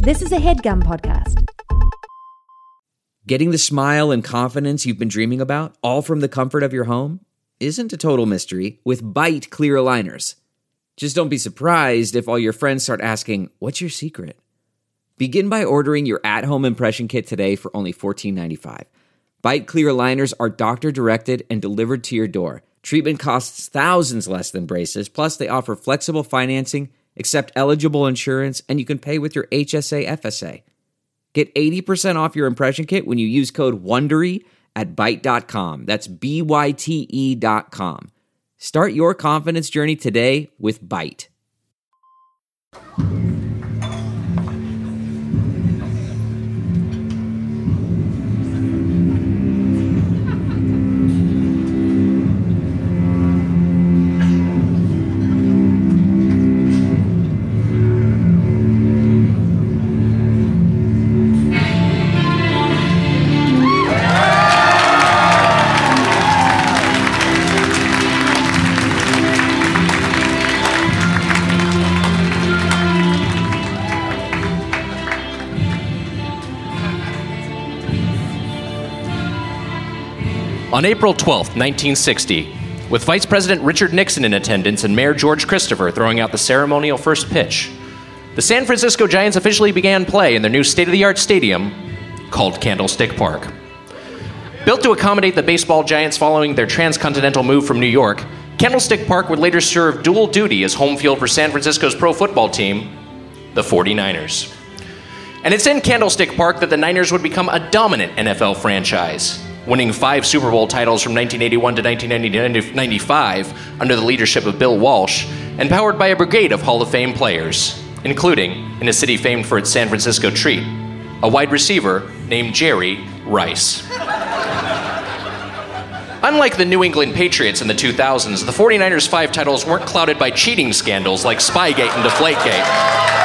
This is a HeadGum podcast. Getting the smile and confidence you've been dreaming about, all from the comfort of your home, isn't a total mystery with Byte clear aligners. Just don't be surprised if all your friends start asking, "What's your secret?" Begin by ordering your at-home impression kit today for only $14.95. Byte clear aligners are doctor-directed and delivered to your door. Treatment costs thousands less than braces, plus they offer flexible financing, accept eligible insurance, and you can pay with your HSA FSA. Get 80% off your impression kit when you use code WONDERY at Byte.com. That's BYTE.com. Start your confidence journey today with Byte. On April 12, 1960, with Vice President Richard Nixon in attendance and Mayor George Christopher throwing out the ceremonial first pitch, the San Francisco Giants officially began play in their new state-of-the-art stadium called Candlestick Park. Built to accommodate the baseball giants following their transcontinental move from New York, Candlestick Park would later serve dual duty as home field for San Francisco's pro football team, the 49ers. And it's in Candlestick Park that the Niners would become a dominant NFL franchise, winning 5 Super Bowl titles from 1981 to 1995 under the leadership of Bill Walsh, and powered by a brigade of Hall of Fame players, including, in a city famed for its San Francisco treat, a wide receiver named Jerry Rice. Unlike the New England Patriots in the 2000s, the 49ers' 5 titles weren't clouded by cheating scandals like Spygate and Deflategate,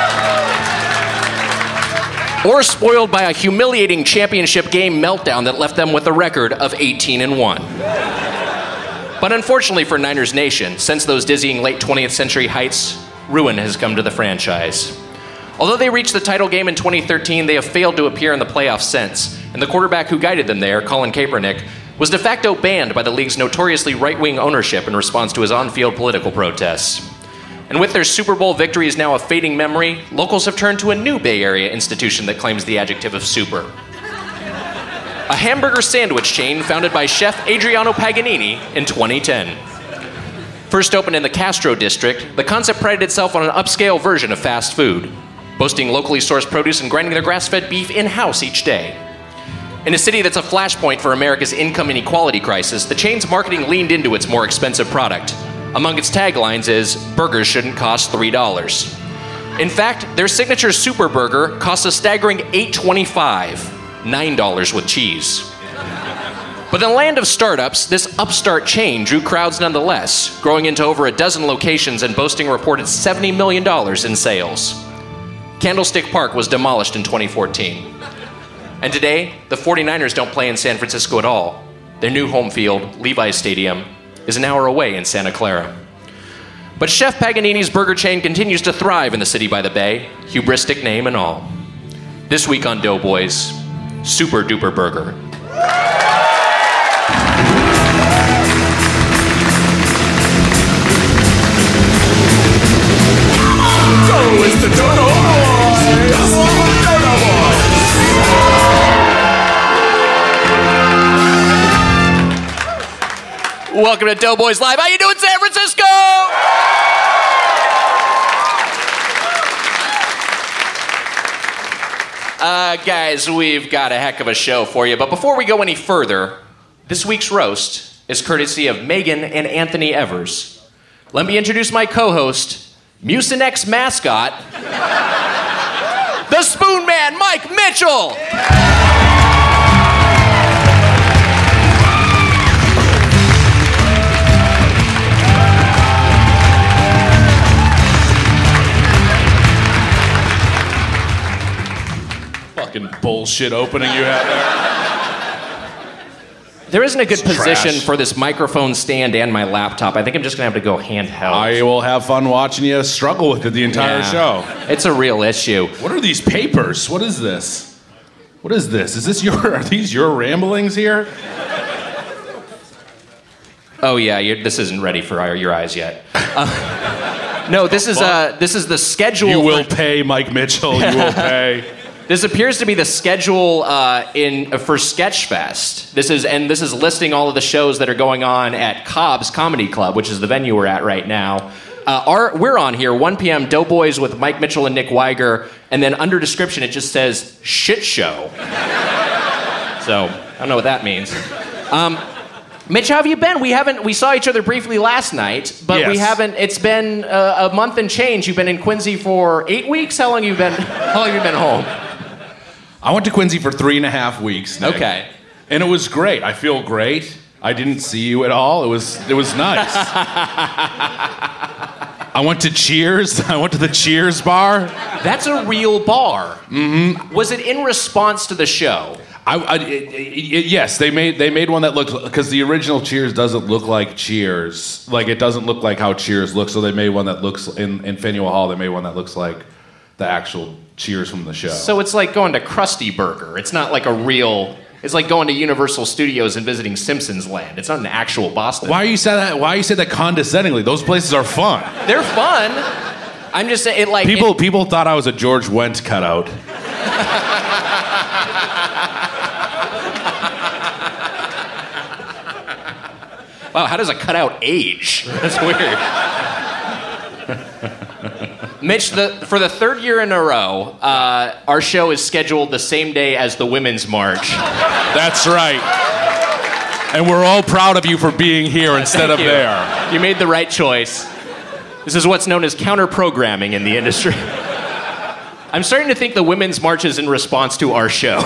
or spoiled by a humiliating championship game meltdown that left them with a record of 18-1. But unfortunately for Niners Nation, since those dizzying late 20th century heights, ruin has come to the franchise. Although they reached the title game in 2013, they have failed to appear in the playoffs since, and the quarterback who guided them there, Colin Kaepernick, was de facto banned by the league's notoriously right-wing ownership in response to his on-field political protests. And with their Super Bowl victories now a fading memory, locals have turned to a new Bay Area institution that claims the adjective of super. A hamburger sandwich chain founded by chef Adriano Paganini in 2010. First opened in the Castro district, the concept prided itself on an upscale version of fast food, boasting locally sourced produce and grinding their grass-fed beef in-house each day. In a city that's a flashpoint for America's income inequality crisis, the chain's marketing leaned into its more expensive product. Among its taglines is, "Burgers shouldn't cost $3." In fact, their signature Super Burger costs a staggering $8.25, $9 with cheese. But in the land of startups, this upstart chain drew crowds nonetheless, growing into over a dozen locations and boasting a reported $70 million in sales. Candlestick Park was demolished in 2014. And today, the 49ers don't play in San Francisco at all. Their new home field, Levi's Stadium, is an hour away in Santa Clara. But Chef Paganini's burger chain continues to thrive in the city by the bay, hubristic name and all. This week on Doughboys, Super Duper Burger. So it's the Dodo Welcome to Doughboys Live. How you doing, San Francisco? Guys, we've got a heck of a show for you. But before we go any further, this week's roast is courtesy of Megan and Anthony Evers. Let me introduce my co-host, Mucinex mascot, the Spoon Man, Mike Mitchell. Fucking bullshit opening you had there. There isn't a good position trash. for this microphone stand and my laptop. I think I'm just going to have to go handheld. I will have fun watching you struggle with it the entire show. It's a real issue. What are these papers? What is this? What is this? Are these your ramblings here? Oh yeah, this isn't ready for your eyes yet. No, this is the schedule. You will pay, Mike Mitchell. You will pay. This appears to be the schedule for Sketchfest. This is listing all of the shows that are going on at Cobb's Comedy Club, which is the venue we're at right now. We're on here, 1 p.m. Doughboys with Mike Mitchell and Nick Weiger, and then under description it just says shit show. So I don't know what that means. Mitch, how have you been? We saw each other briefly last night, but we haven't. It's been a month and change. You've been in Quincy for 8 weeks. How long have you been home? I went to Quincy for 3.5 weeks, Nick. Okay. And it was great. I feel great. I didn't see you at all. It was nice. I went to Cheers. I went to the Cheers bar. That's a real bar. Mm-hmm. Was it in response to the show? Yes, they made one that looked, because the original Cheers doesn't look like Cheers. Like, it doesn't look like how Cheers looks, so they made one that looks, in Faneuil Hall, they made one that looks like the actual Cheers from the show. So it's like going to Krusty Burger. It's not like it's like going to Universal Studios and visiting Simpsons Land. It's not an actual Boston. Why you say that condescendingly? Those places are fun. They're fun. I'm just saying, people thought I was a George Wendt cutout. Wow, how does a cutout age? That's weird. Mitch, for the third year in a row, our show is scheduled the same day as the Women's March. That's right. And we're all proud of you for being here instead of there. You made the right choice. This is what's known as counter-programming in the industry. I'm starting to think the Women's March is in response to our show.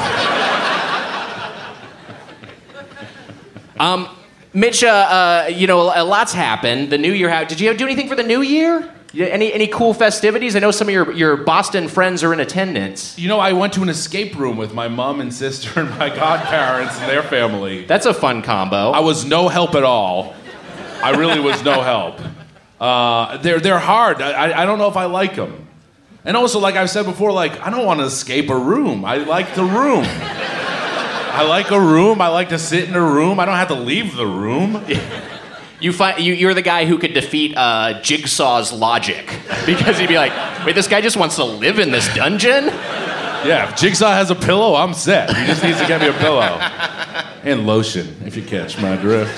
Mitch, a lot's happened. The new year, did you do anything for the new year? Any cool festivities? I know some of your Boston friends are in attendance. You know, I went to an escape room with my mom and sister and my godparents and their family. That's a fun combo. I was no help at all. I really was no help. They're hard. I don't know if I like them. And also, like I've said before, like, I don't want to escape a room. I like the room. I like a room. I like to sit in a room. I don't have to leave the room. You're the guy who could defeat Jigsaw's logic, because he'd be like, wait, this guy just wants to live in this dungeon? Yeah, if Jigsaw has a pillow, I'm set. He just needs to get me a pillow. And lotion, if you catch my drift.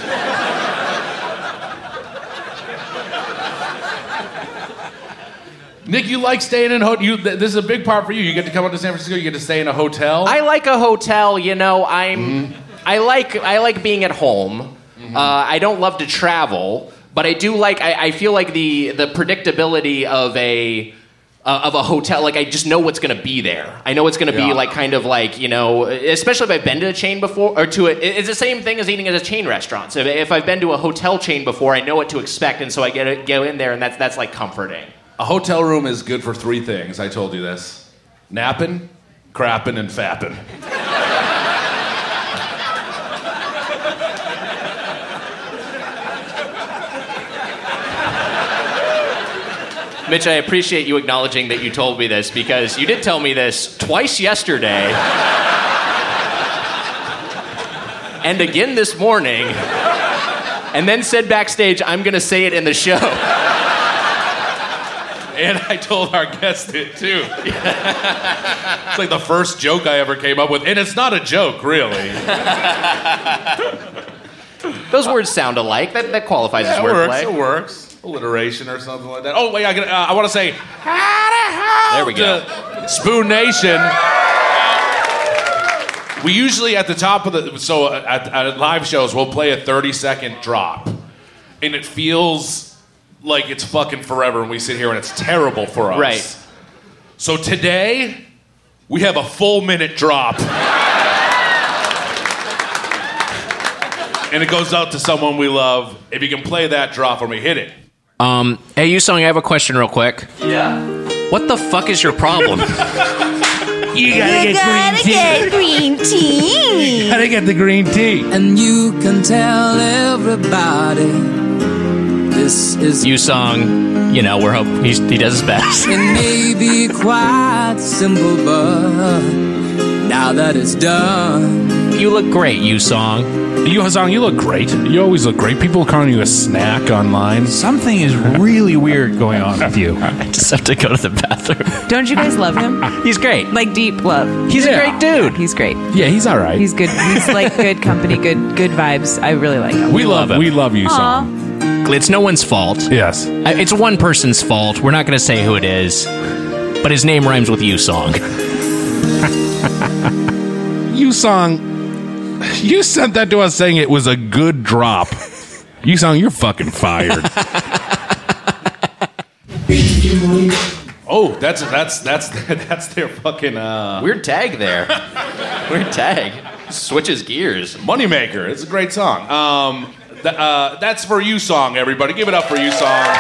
Nick, you like staying in this is a big part for you. You get to come up to San Francisco. You get to stay in a hotel. I like a hotel. You know, I like being at home. Mm-hmm. I don't love to travel, but I do like. I feel like the predictability of a hotel. Like, I just know what's going to be there. I know it's going to be like, kind of like, you know, especially if I've been to a chain before, or to it. It's the same thing as eating at a chain restaurant. So if I've been to a hotel chain before, I know what to expect, and so I go in there, and that's like comforting. A hotel room is good for 3 things. I told you this: napping, crapping, and fapping. Mitch, I appreciate you acknowledging that you told me this, because you did tell me this twice yesterday and again this morning, and then said backstage, I'm going to say it in the show. And I told our guest it, too. It's like the first joke I ever came up with, and it's not a joke, really. Those words sound alike. That qualifies as wordplay. It works. Alliteration or something like that. Oh, wait, I want to say, there we go. Spoon Nation. We usually at the top of at live shows, we'll play a 30-second drop. And it feels like it's fucking forever, and we sit here and it's terrible for us. Right. So today, we have a full minute drop. And it goes out to someone we love. If you can play that drop for me, hit it. Hey, you song, I have a question real quick. Yeah. What the fuck is your problem? You gotta get green tea. You gotta get the green tea. And you can tell everybody this is U-Song, you know, we're hoping he does his best. It may be quite simple, but now that it's done. You look great, U-Song. U-Song, you look great. You always look great. People are calling you a snack online. Something is really weird going on with you. I just have to go to the bathroom. Don't you guys love him? He's great. Like deep love. He's a great dude. He's great. Yeah, he's all right. He's good. He's like good company, good vibes. I really like him. We love him. We love U-Song. It's no one's fault. Yes. It's one person's fault. We're not going to say who it is, but his name rhymes with U-Song. U-Song, you sent that to us saying it was a good drop. U-Song, you're fucking fired. Oh, that's their fucking Weird tag there. Weird tag. Switches gears. Moneymaker. It's a great song. That's for U-Song, everybody. Give it up for U-Song.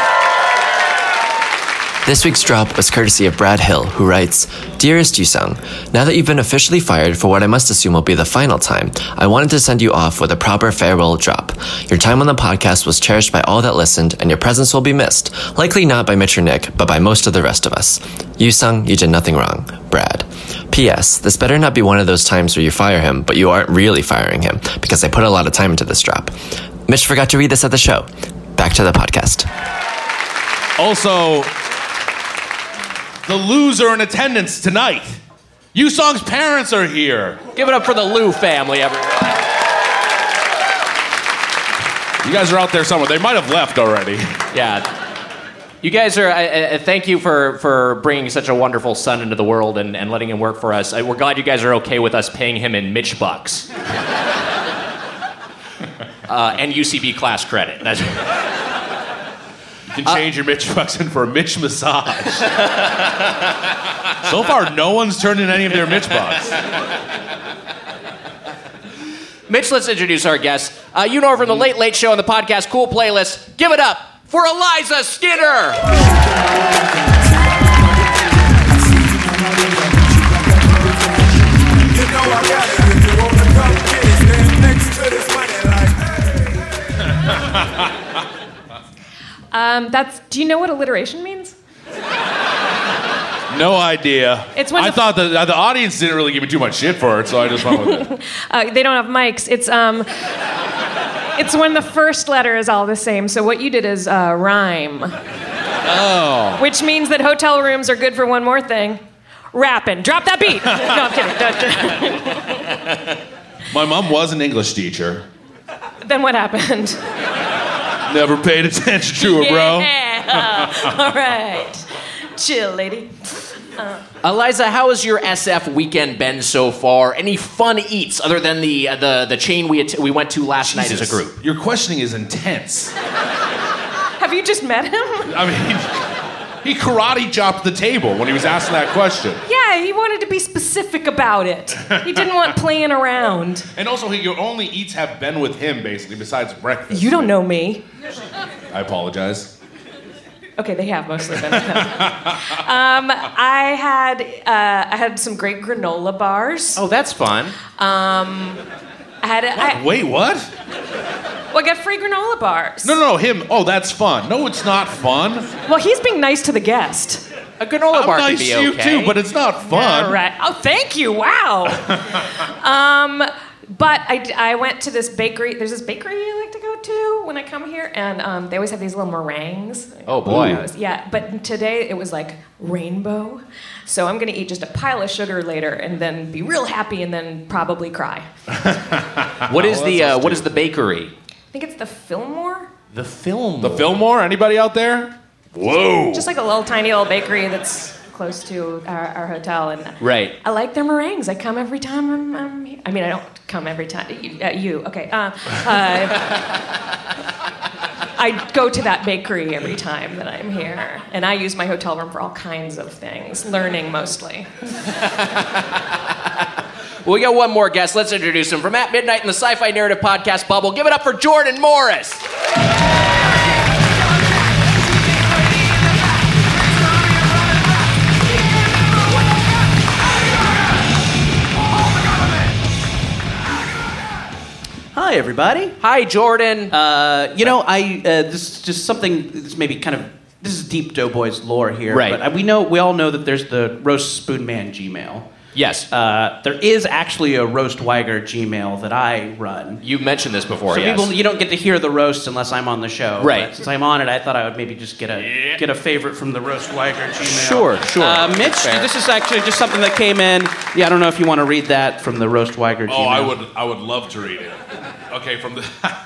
This week's drop was courtesy of Brad Hill, who writes, Dearest U-Sung, now that you've been officially fired for what I must assume will be the final time, I wanted to send you off with a proper farewell drop. Your time on the podcast was cherished by all that listened, and your presence will be missed. Likely not by Mitch or Nick, but by most of the rest of us. U-Sung, you did nothing wrong. Brad. P.S. This better not be one of those times where you fire him, but you aren't really firing him, because I put a lot of time into this drop. Mitch forgot to read this at the show. Back to the podcast. Also, the loser in attendance tonight. U-Song's parents are here. Give it up for the Lou family, everyone. You guys are out there somewhere. They might have left already. Yeah. You guys are, thank you for bringing such a wonderful son into the world and letting him work for us. We're glad you guys are okay with us paying him in Mitch bucks. And UCB class credit. That's... You can change your Mitch bucks in for a Mitch massage. So far, no one's turned in any of their Mitch bucks. Mitch, let's introduce our guest. You know her from the Late Late Show and the podcast Cool Playlist. Give it up for Eliza Skinner. Do you know what alliteration means? No idea. It's when I thought the audience didn't really give me too much shit for it, so I just went with it. They don't have mics. It's when the first letter is all the same. So what you did is rhyme. Oh. Which means that hotel rooms are good for one more thing. Rapping. Drop that beat. No, I'm kidding. My mom was an English teacher. Then what happened? Never paid attention to her, bro. Yeah. All right. Chill, lady. Eliza, how has your SF weekend been so far? Any fun eats other than the chain we went to last night as a group? Your questioning is intense. Have you just met him? I mean, he karate chopped the table when he was asking that question. Yeah, he wanted to be specific about it. He didn't want playing around. And also, your only eats have been with him, basically, besides breakfast. You don't know me. I apologize. Okay, they have mostly been with him. I had some great granola bars. Oh, that's fun. Wait, what? Well, I got free granola bars. No, him. Oh, that's fun. No, it's not fun. Well, he's being nice to the guest. A granola bar nice can be to you okay. too, but it's not fun. Yeah, right. Oh, thank you. Wow. But I went to this bakery. There's this bakery I like to go to when I come here, and they always have these little meringues. Oh, boy. Yeah, but today it was like rainbow. So I'm going to eat just a pile of sugar later and then be real happy and then probably cry. What is the bakery? I think it's the Fillmore. The Fillmore. The Fillmore? Anybody out there? Whoa. Just like a little tiny old bakery that's close to our hotel, and right. I like their meringues. I come every time I'm here. I mean, I don't come every time. You okay? I go to that bakery every time that I'm here, and I use my hotel room for all kinds of things, learning mostly. Well, we got one more guest. Let's introduce him. From At Midnight in the Sci-Fi Narrative Podcast bubble, give it up for Jordan Morris. everybody. Hi, Jordan. This is just something. This is deep Doughboys lore here. Right. But we all know that there's the Roast Spoonman Gmail. Yes. There is actually a Roast Weiger Gmail that I run. You mentioned this before, So yes. you don't get to hear the roast unless I'm on the show. Right. But since I'm on it, I thought I would maybe just get a favorite from the Roast Weiger Gmail. Sure. Mitch, Fair. this is actually just something that came in. Yeah, I don't know if you want to read that from the Roast Weiger Gmail. Oh, I would love to read it. Okay, from the...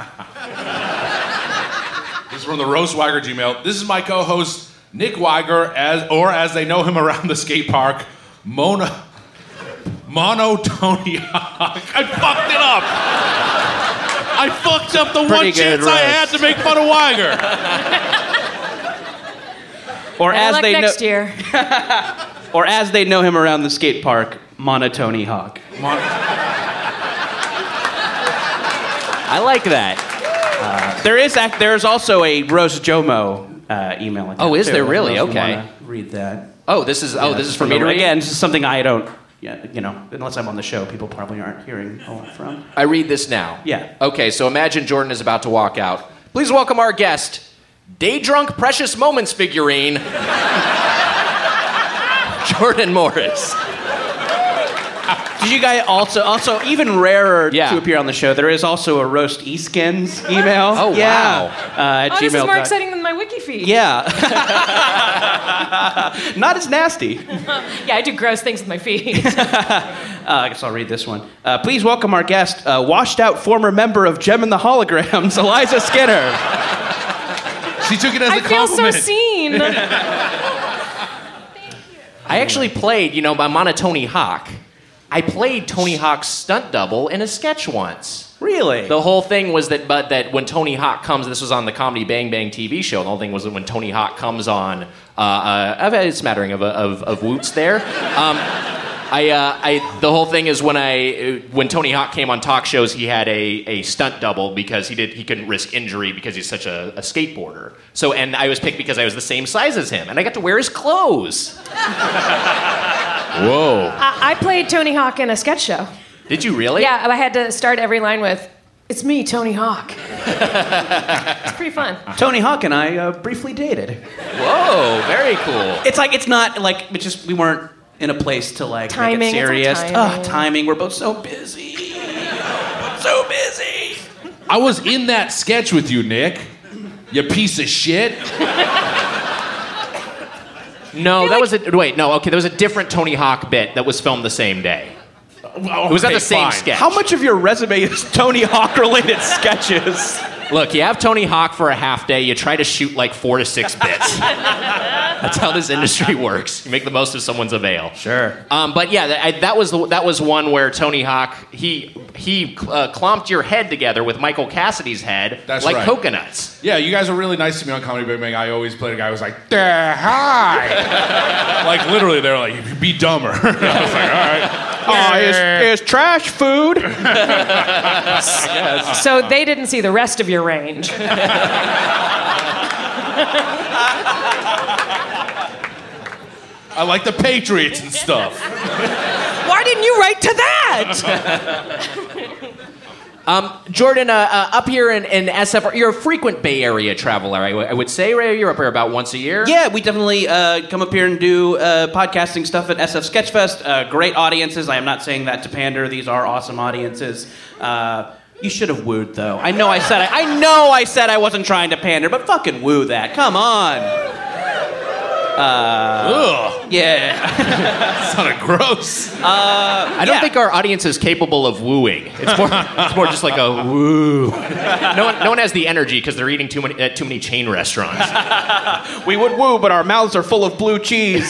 This is from the Roast Weiger Gmail. This is my co-host, Nick Weiger, as they know him around the skate park, Mono Tony Hawk. I fucked it up. I fucked up the one chance I had to make fun of Weiger. Or as luck they next year. Or as they know him around the skate park, Monotony Hawk. I like that. There's also a Roast Jomo email account. Oh, is there too. really? I don't know if you Okay. wanna read that. Oh, this is for me to read? Again, this is something I don't. Yeah, unless I'm on the show, people probably aren't hearing a lot from. I read this now. Yeah. Okay, so imagine Jordan is about to walk out. Please welcome our guest, Day Drunk Precious Moments figurine, Jordan Morris. Did you guys also even rarer to appear on the show? There is also a Roast Eskins email. Oh, yeah. wow. At This is more gmail. exciting than my wiki feed. Yeah. Not as nasty. Yeah, I do gross things with my feet. I guess I'll read this one. Please welcome our guest, washed out former member of Gem and the Holograms, Eliza Skinner. She took it as a I feel compliment. so seen. I actually played, by Monotony Hawk. I played Tony Hawk's stunt double in a sketch once. Really? The whole thing was that when Tony Hawk comes, this was on the Comedy Bang Bang TV show. The whole thing was that when Tony Hawk comes on, I've had a smattering of woots there. The whole thing is when Tony Hawk came on talk shows, he had a stunt double because he couldn't risk injury because he's such a skateboarder. So, and I was picked because I was the same size as him, and I got to wear his clothes. Whoa! I played Tony Hawk in a sketch show. Did you really? Yeah, I had to start every line with, "It's me, Tony Hawk." It's pretty fun. Tony Hawk and I briefly dated. Whoa! Very cool. It's not like we weren't in a place to Timing, make it serious. it's all timing. Timing. We're both so busy. So busy. I was in that sketch with you, Nick. You piece of shit. No, that was there was a different Tony Hawk bit that was filmed the same day. It was not the same sketch. How much of your resume is Tony Hawk related sketches? Look, you have Tony Hawk for a half day. You try to shoot like 4 to 6 bits. That's how this industry works. You make the most of someone's avail. Sure. But yeah, that was one where Tony Hawk he clomped your head together with Michael Cassidy's head. That's like right. coconuts. Yeah, you guys were really nice to me on Comedy Bang Bang. I always played a guy who was like, hi. Like literally, they were like, be dumber. I was like, all right. It's trash food. So they didn't see the rest of your range. I like the Patriots and stuff. Why didn't you write to that? Jordan, up here in SF, you're a frequent Bay Area traveler, I would say, right? You're up here about once a year? Yeah, we definitely come up here and do podcasting stuff at SF Sketchfest. Great audiences. I am not saying that to pander. These are awesome audiences. You should have wooed, though. I know I said I wasn't trying to pander, but fucking woo that. Come on. Ugh. Yeah. Sounded gross. I don't think our audience is capable of wooing. It's more just like a woo. No one has the energy because they're eating too many chain restaurants. We would woo, but our mouths are full of blue cheese.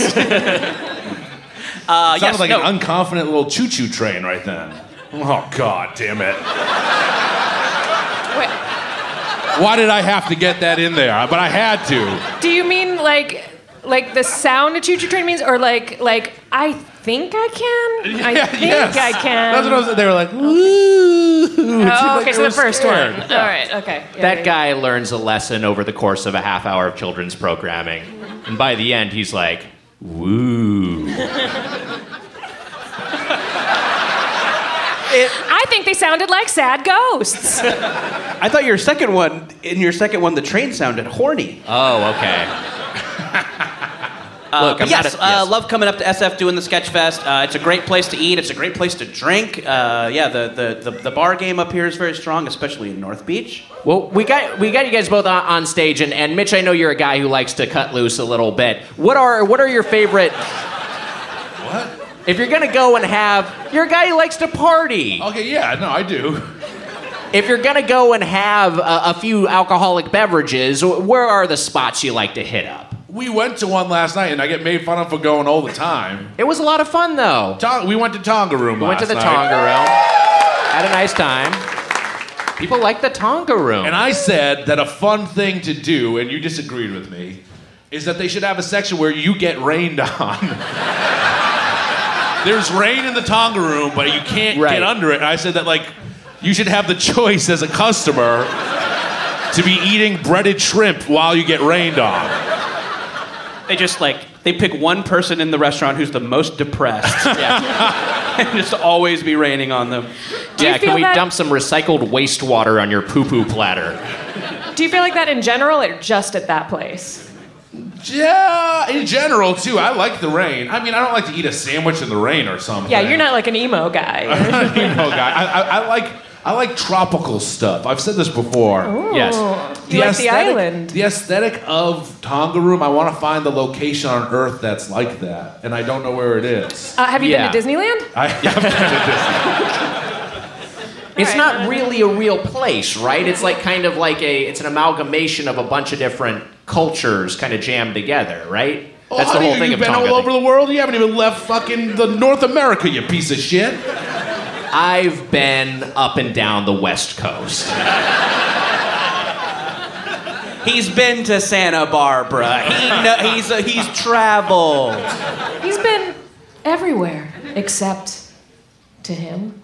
Sounded like an unconfident little choo-choo train right then. Oh, God damn it. Wait, Why did I have to get that in there? But I had to. do you mean like the sound a choo-choo train means, or like I think I can? I think Yes. I can. That's what I was. They were like, "Woo!" Oh, okay, so the first one. All right, okay. Yeah, That yeah. guy learns a lesson over the course of a half hour of children's programming. And by the end, he's like, woo. I think they sounded like sad ghosts. I thought in your second one, the train sounded horny. Oh, okay. Look, yes, love coming up to SF doing the Sketchfest. It's a great place to eat. It's a great place to drink. The bar game up here is very strong, especially in North Beach. Well, we got you guys both on stage, and Mitch, I know you're a guy who likes to cut loose a little bit. What are your favorite? What? If you're gonna go and you're a guy who likes to party. Okay, yeah, no, I do. If you're gonna go and have a few alcoholic beverages, where are the spots you like to hit up? We went to one last night, and I get made fun of for going all the time. It was a lot of fun, though. We went to Tonga Room We went to the night. Tonga Room. Had a nice time. People like the Tonga Room. And I said that a fun thing to do, and you disagreed with me, is that they should have a section where you get rained on. There's rain in the Tonga Room, but you can't get under it. And I said that, you should have the choice as a customer to be eating breaded shrimp while you get rained on. They just they pick one person in the restaurant who's the most depressed. And just always be raining on them. Can we dump some recycled wastewater on your poo-poo platter? Do you feel like that in general or just at that place? Yeah, in general, too. I like the rain. I mean, I don't like to eat a sandwich in the rain or something. Yeah, you're not like an emo guy. Emo guy. I like tropical stuff. I've said this before. Ooh. Yes. You like the island. The aesthetic of Tonga Room, I want to find the location on Earth that's like that. And I don't know where it is. Have you been to Disneyland? I have been to Disneyland. It's not really a real place, right? It's it's an amalgamation of a bunch of different cultures kind of jammed together, right? That's the whole thing of Tonga. You've been all over the world? You haven't even left fucking the North America, you piece of shit. I've been up and down the West Coast. He's been to Santa Barbara. He's traveled. He's been everywhere except to him.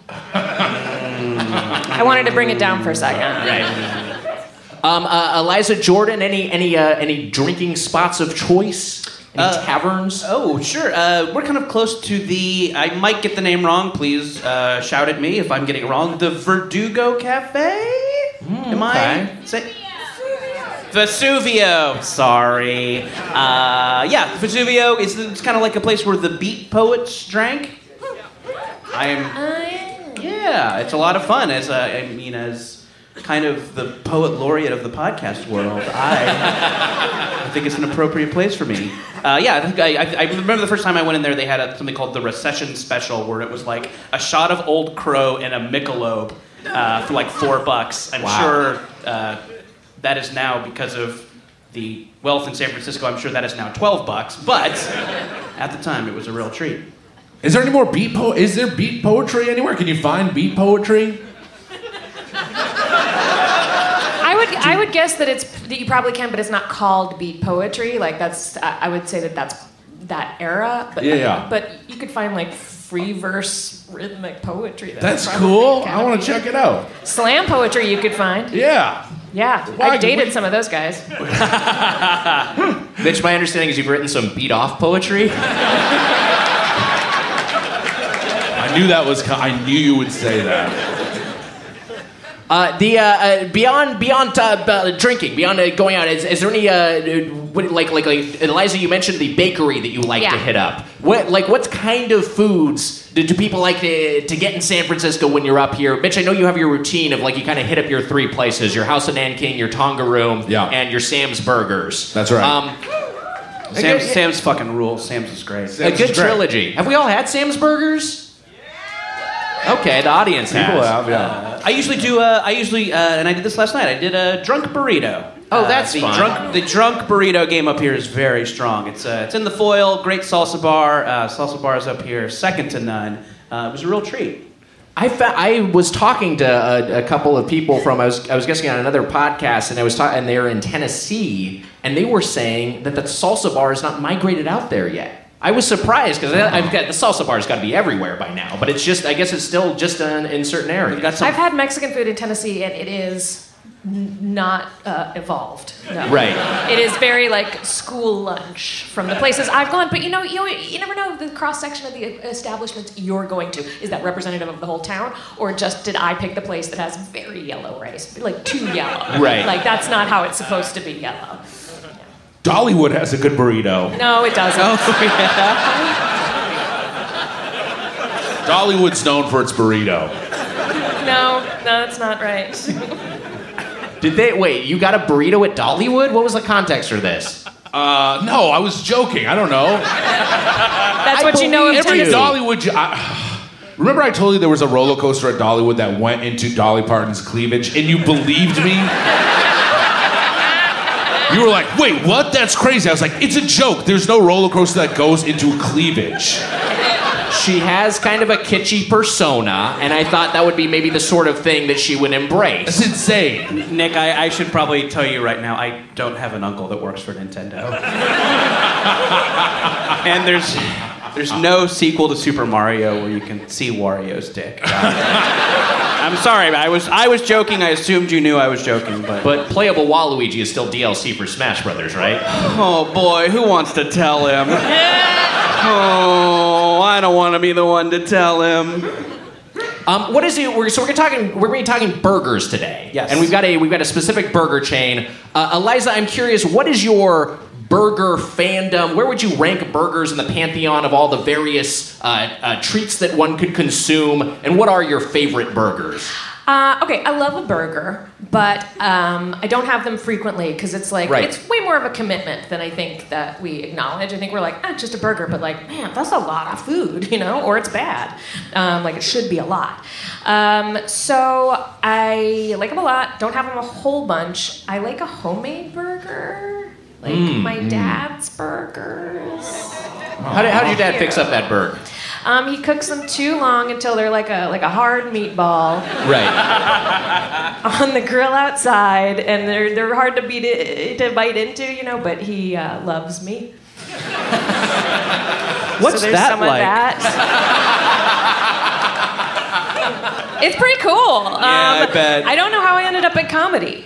I wanted to bring it down for a second. Right. Eliza Jordan, any drinking spots of choice? Any taverns? Oh, sure. We're kind of close to I might get the name wrong. Please shout at me if I'm getting it wrong. The Verdugo Cafe? Am I? Vesuvio. Sorry. Vesuvio it's kind of like a place where the beat poets drank. Yeah, it's a lot of fun. As kind of the poet laureate of the podcast world, I think it's an appropriate place for me. I remember the first time I went in there, they had something called the Recession Special, where it was like a shot of Old Crow and a Michelob for like $4. I'm sure that is now, because of the wealth in San Francisco, I'm sure that is now $12. But at the time, it was a real treat. Is there any more Is there beat poetry anywhere? Can you find beat poetry? I would guess that you probably can, but it's not called beat poetry. I would say that's that era. But But you could find free verse rhythmic poetry. That's cool. I want to check it out. Slam poetry you could find. Yeah. Yeah, I dated some of those guys. Mitch, my understanding is you've written some beat-off poetry. I knew you would say that. Beyond drinking, beyond going out, is there any like Eliza? You mentioned the bakery that you like to hit up. What kind of foods do people like to get in San Francisco when you're up here? Mitch, I know you have your routine of you kind of hit up your three places: your House of Nanking, your Tonga Room, and your Sam's Burgers. That's right. Sam's fucking rules. Sam's is great. A good trilogy. Have we all had Sam's Burgers? Okay, the audience has. People have, yeah. I usually do. And I did this last night. I did a drunk burrito. Oh, that's fun. The drunk burrito game up here is very strong. It's in the Foil. Great salsa bar. Salsa bars up here, second to none. It was a real treat. I was talking to a couple of people from. I was guessing on another podcast, and and they were in Tennessee, and they were saying that the salsa bar is not migrated out there yet. I was surprised because the salsa bar's got to be everywhere by now, but I guess it's still just in certain areas. I've had Mexican food in Tennessee, and it is not evolved. No. Right. It is very like school lunch from the places I've gone. But you never know the cross section of the establishments you're going to. Is that representative of the whole town, or just did I pick the place that has very yellow rice, like too yellow? Right. Like that's not how it's supposed to be yellow. Dollywood has a good burrito. No, it doesn't. Oh, yeah. Dollywood's known for its burrito. No, that's not right. Wait, you got a burrito at Dollywood? What was the context for this? No, I was joking. I don't know. That's what you know of Every Tennessee. Dollywood. Remember I told you there was a roller coaster at Dollywood that went into Dolly Parton's cleavage, and you believed me? You were like, wait, what? That's crazy. I was like, it's a joke. There's no roller coaster that goes into cleavage. She has kind of a kitschy persona, and I thought that would be maybe the sort of thing that she would embrace. That's insane. Nick, I should probably tell you right now, I don't have an uncle that works for Nintendo. And there's no sequel to Super Mario where you can see Wario's dick. I'm sorry, I was joking. I assumed you knew I was joking, But playable Waluigi is still DLC for Smash Brothers, right? Oh boy, who wants to tell him? Oh, I don't want to be the one to tell him. What is it? We're going to be talking burgers today. Yes. And we've got a specific burger chain. Eliza, I'm curious, what is your burger fandom? Where would you rank burgers in the pantheon of all the various treats that one could consume? And what are your favorite burgers? Okay, I love a burger, but I don't have them frequently because it's like it's way more of a commitment than I think that we acknowledge. I think we're like, it's just a burger, but like, man, that's a lot of food, or it's bad. Like it should be a lot. So I like them a lot. Don't have them a whole bunch. I like a homemade burger, like my dad's burgers. How did your dad fix up that burger? He cooks them too long until they're like a hard meatball. Right. On the grill outside, and they're hard to bite into, but he loves me. What's so that some like? Of that. It's pretty cool. I bet. I don't know how I ended up at comedy.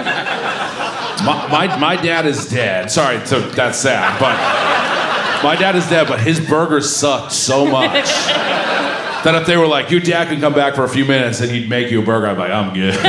My dad is dead. Sorry, so that's sad, but my dad is dead, but his burgers sucked so much that if they were like, your dad can come back for a few minutes and he'd make you a burger, I'd be like, I'm good.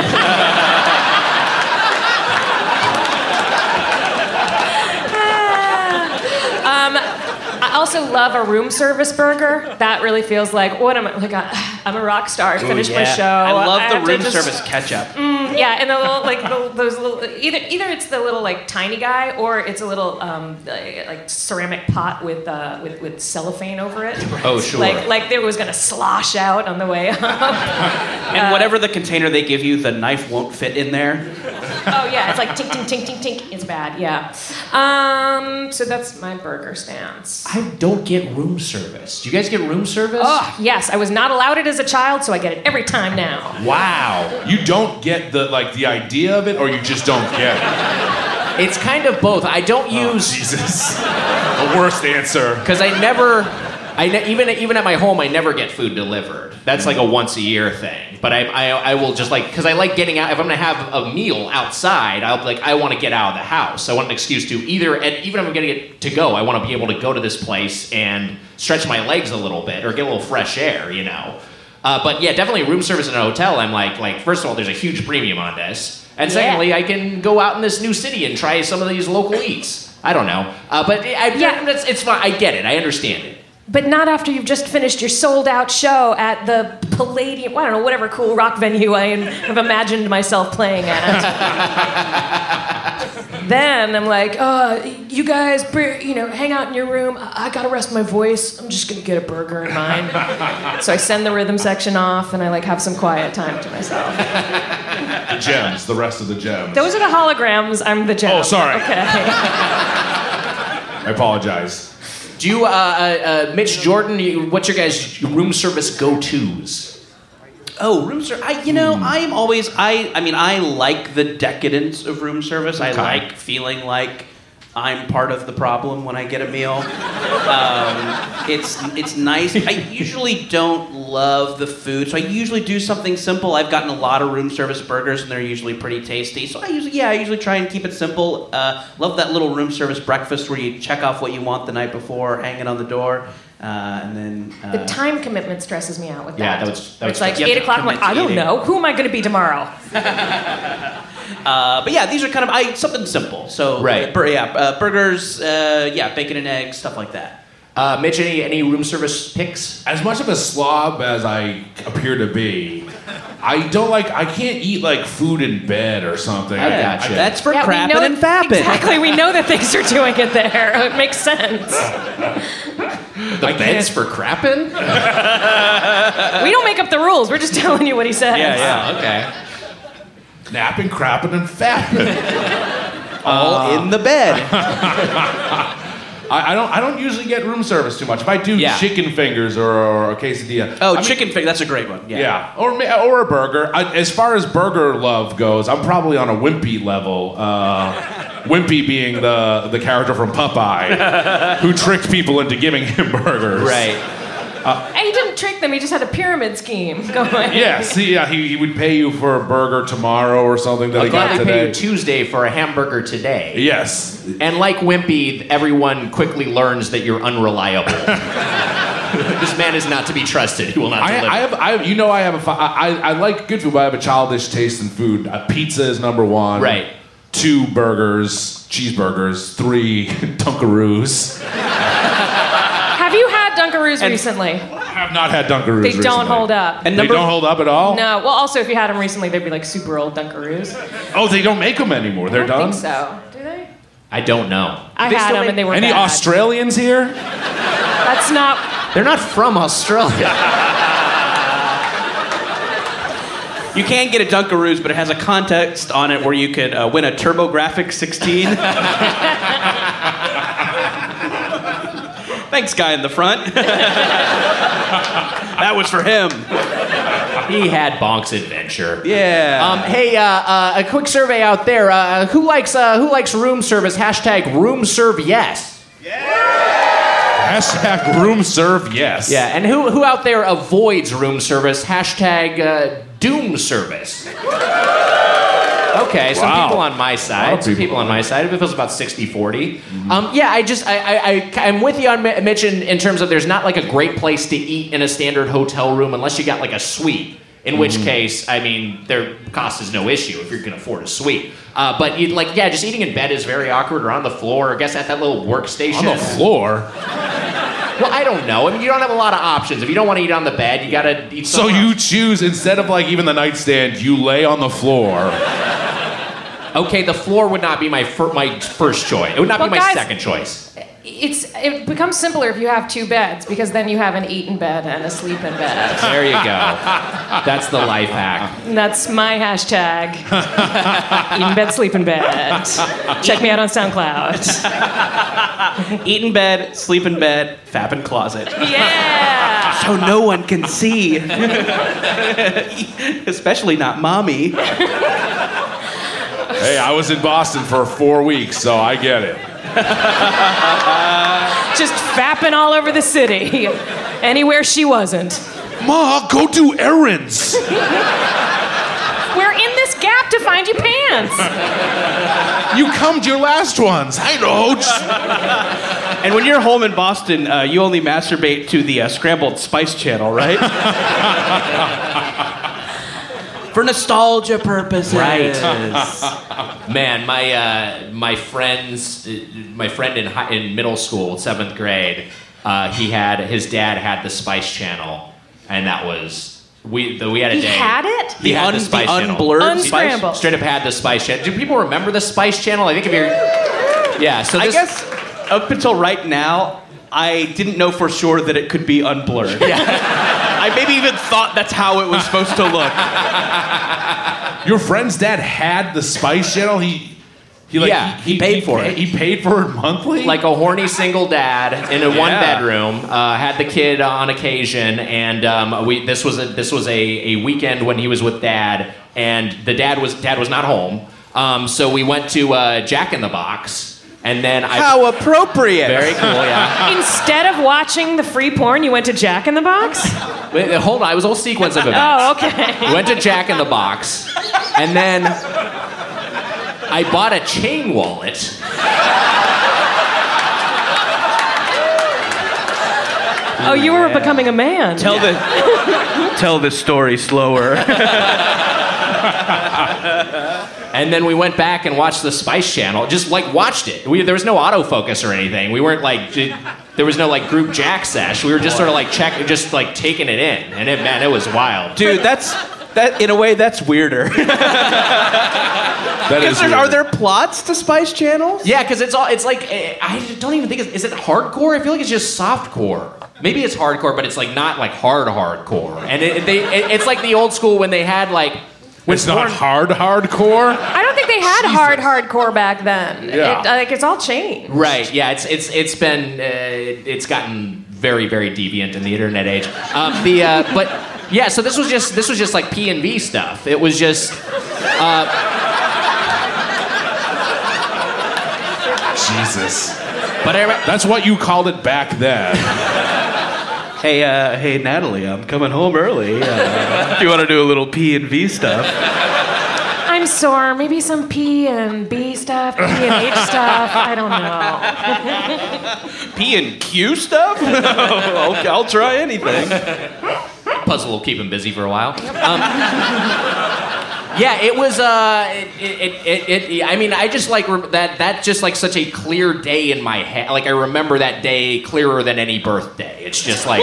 I also love a room service burger. That really feels like, what am I? Like, I'm a rock star. I finished my show. I love the room service ketchup. Yeah, and the little, those little, either it's the little tiny guy, or it's a little like ceramic pot with cellophane over it. Oh, sure. Like they was gonna slosh out on the way up. And whatever the container they give you, the knife won't fit in there. Oh yeah, it's like tink tink tink tink tink. It's bad. Yeah. So that's my burger stance. I don't get room service. Do you guys get room service? Oh yes, I was not allowed it as a child, so I get it every time now. Wow. You don't get the idea of it, or you just don't get it? It's kind of both. I don't use... Jesus. The worst answer. Because even at my home, I never get food delivered. That's like a once a year thing. But I will just because I like getting out. If I'm gonna have a meal outside, I want to get out of the house. I want an excuse to even if I'm getting it to go, I want to be able to go to this place and stretch my legs a little bit or get a little fresh air, But yeah, definitely room service in a hotel. I'm like, first of all, there's a huge premium on this, and secondly, I can go out in this new city and try some of these local eats. I don't know, but it's fine. I get it. I understand it. But not after you've just finished your sold-out show at the Palladium, I don't know, whatever cool rock venue I have imagined myself playing at. Then I'm like, you guys, hang out in your room. I gotta rest my voice. I'm just gonna get a burger in mine. So I send the rhythm section off, and I have some quiet time to myself. The gems, the rest of the gems. Those are the holograms. I'm the gem. Oh, sorry. Okay. I apologize. Do you, Mitch Jordan, what's your guys' room service go-tos? Oh, room service. I'm always, I like the decadence of room service. Okay. I like feeling like I'm part of the problem when I get a meal. It's nice. I usually don't love the food, so I usually do something simple. I've gotten a lot of room service burgers, and they're usually pretty tasty. So I usually try and keep it simple. Love that little room service breakfast where you check off what you want the night before, hang it on the door, and then... the time commitment stresses me out with that. Yeah, that was it's like 8 o'clock, I'm like, I don't know. Who am I going to be tomorrow? But yeah, these are kind of something simple. So right. Burgers, bacon and eggs, stuff like that. Mitch, any room service picks? As much of a slob as I appear to be, I can't eat like food in bed or something. I gotcha. That's for crapping and fapping. Exactly, we know that things are doing it there. It makes sense. The bed's for crapping? We don't make up the rules. We're just telling you what he says. Yeah. Okay. Napping, crapping, and fapping. All in the bed. I don't usually get room service too much. If I do, chicken fingers or a quesadilla. Chicken fingers, that's a great one. Yeah. Or a burger. As far as burger love goes, I'm probably on a Wimpy level. Wimpy being the character from Popeye who tricked people into giving him burgers. Right. And he didn't trick them. He just had a pyramid scheme going. Yes. He would pay you for a burger tomorrow or something that he got today. Pay you Tuesday for a hamburger today. Yes. And like Wimpy, everyone quickly learns that you're unreliable. This man is not to be trusted. He will not deliver. I like good food, but I have a childish taste in food. Pizza is number one. Right. 2 burgers, cheeseburgers. 3 Dunkaroos. Have you had Dunkaroos recently? I have not had Dunkaroos recently. They don't hold up. And they don't hold up at all? No. Well, also, if you had them recently, they'd be like super old Dunkaroos. Oh, they don't make them anymore. They're done? I think so. Do they? I don't know. I had them and they were Any bad. Australians here? That's not... They're not from Australia. You can get a Dunkaroos, but it has a contest on it where you could win a TurboGrafx 16. Thanks, guy in the front. That was for him. He had Bonk's adventure. Yeah. Hey, a quick survey out there. Who likes room service? Hashtag room serve yes. Hashtag room serve yes. Yeah, and who out there avoids room service? Hashtag doom service. Okay, some people on my side. Some people on my side. It feels about 60-40. I'm with you on Mitch in terms of there's not like a great place to eat in a standard hotel room unless you got like a suite. In which case, I mean, their cost is no issue if you can afford a suite. But just eating in bed is very awkward, or on the floor, or I guess at that little workstation. On the floor? Well, I don't know. I mean, you don't have a lot of options. If you don't want to eat on the bed, you gotta eat somewhere. So you choose, instead of like even the nightstand, you lay on the floor. Okay, the floor would not be my first choice. It would not be my second choice. It becomes simpler if you have 2 beds, because then you have an eat in bed and a sleep in bed. There you go. That's the life hack. And that's my hashtag. Eat in bed, sleep in bed. Check me out on SoundCloud. Eat in bed, sleep in bed, fap in closet. Yeah! So no one can see. Especially not mommy. Hey, I was in Boston for 4 weeks, so I get it. Just fapping all over the city. Anywhere she wasn't. Ma, go do errands. We're in this gap to find you pants. You cummed your last ones. I know. And when you're home in Boston, you only masturbate to the Scrambled Spice channel, right? For nostalgia purposes. Right. Man, my friend in middle school, 7th grade, his dad had the Spice Channel, and that was we had a day. He had it? He had the Spice Channel. Unblurred Unscrambled. Straight up had the Spice Channel. Do people remember the Spice Channel? I think if you're... Yeah, so I guess up until right now, I didn't know for sure that it could be unblurred. Yeah. I maybe even thought that's how it was supposed to look. Your friend's dad had the Spice Channel? He paid for it. He paid for it monthly? Like a horny single dad in a one-bedroom, had the kid on occasion, and this was a weekend when he was with Dad, and dad was not home. So we went to Jack in the Box, And then How appropriate. Very cool, yeah. Instead of watching the free porn, you went to Jack in the Box? Wait, hold on, it was a whole sequence of events. Oh, okay. We went to Jack in the Box, and then I bought a chain wallet. Oh, you were becoming a man. Tell the story slower. And then we went back and watched the Spice Channel. Just like watched it. There was no autofocus or anything. We weren't like there was no like group Jack sesh. We were just sort of like just like taking it in, and it was wild. Dude, that in a way that's weirder. Are there plots to Spice Channels? Yeah, because it's like I don't even think is it hardcore? I feel like it's just softcore. Maybe it's hardcore, but it's like not like hardcore. And it's like the old school when they had like. It's not hardcore. I don't think they had hardcore back then. Yeah. It's all changed. Right. Yeah. It's been it's gotten very, very deviant in the internet age. But yeah. So this was just like P&V stuff. It was just. Jesus. But that's what you called it back then. Hey, Natalie, I'm coming home early. Do you want to do a little P&V stuff? I'm sore. Maybe some P and B stuff, P and H stuff. I don't know. P and Q stuff? Okay, I'll try anything. Puzzle will keep him busy for a while. Yeah, it was. I mean, I just like that. Just like such a clear day in my head. Like I remember that day clearer than any birthday. It's just like,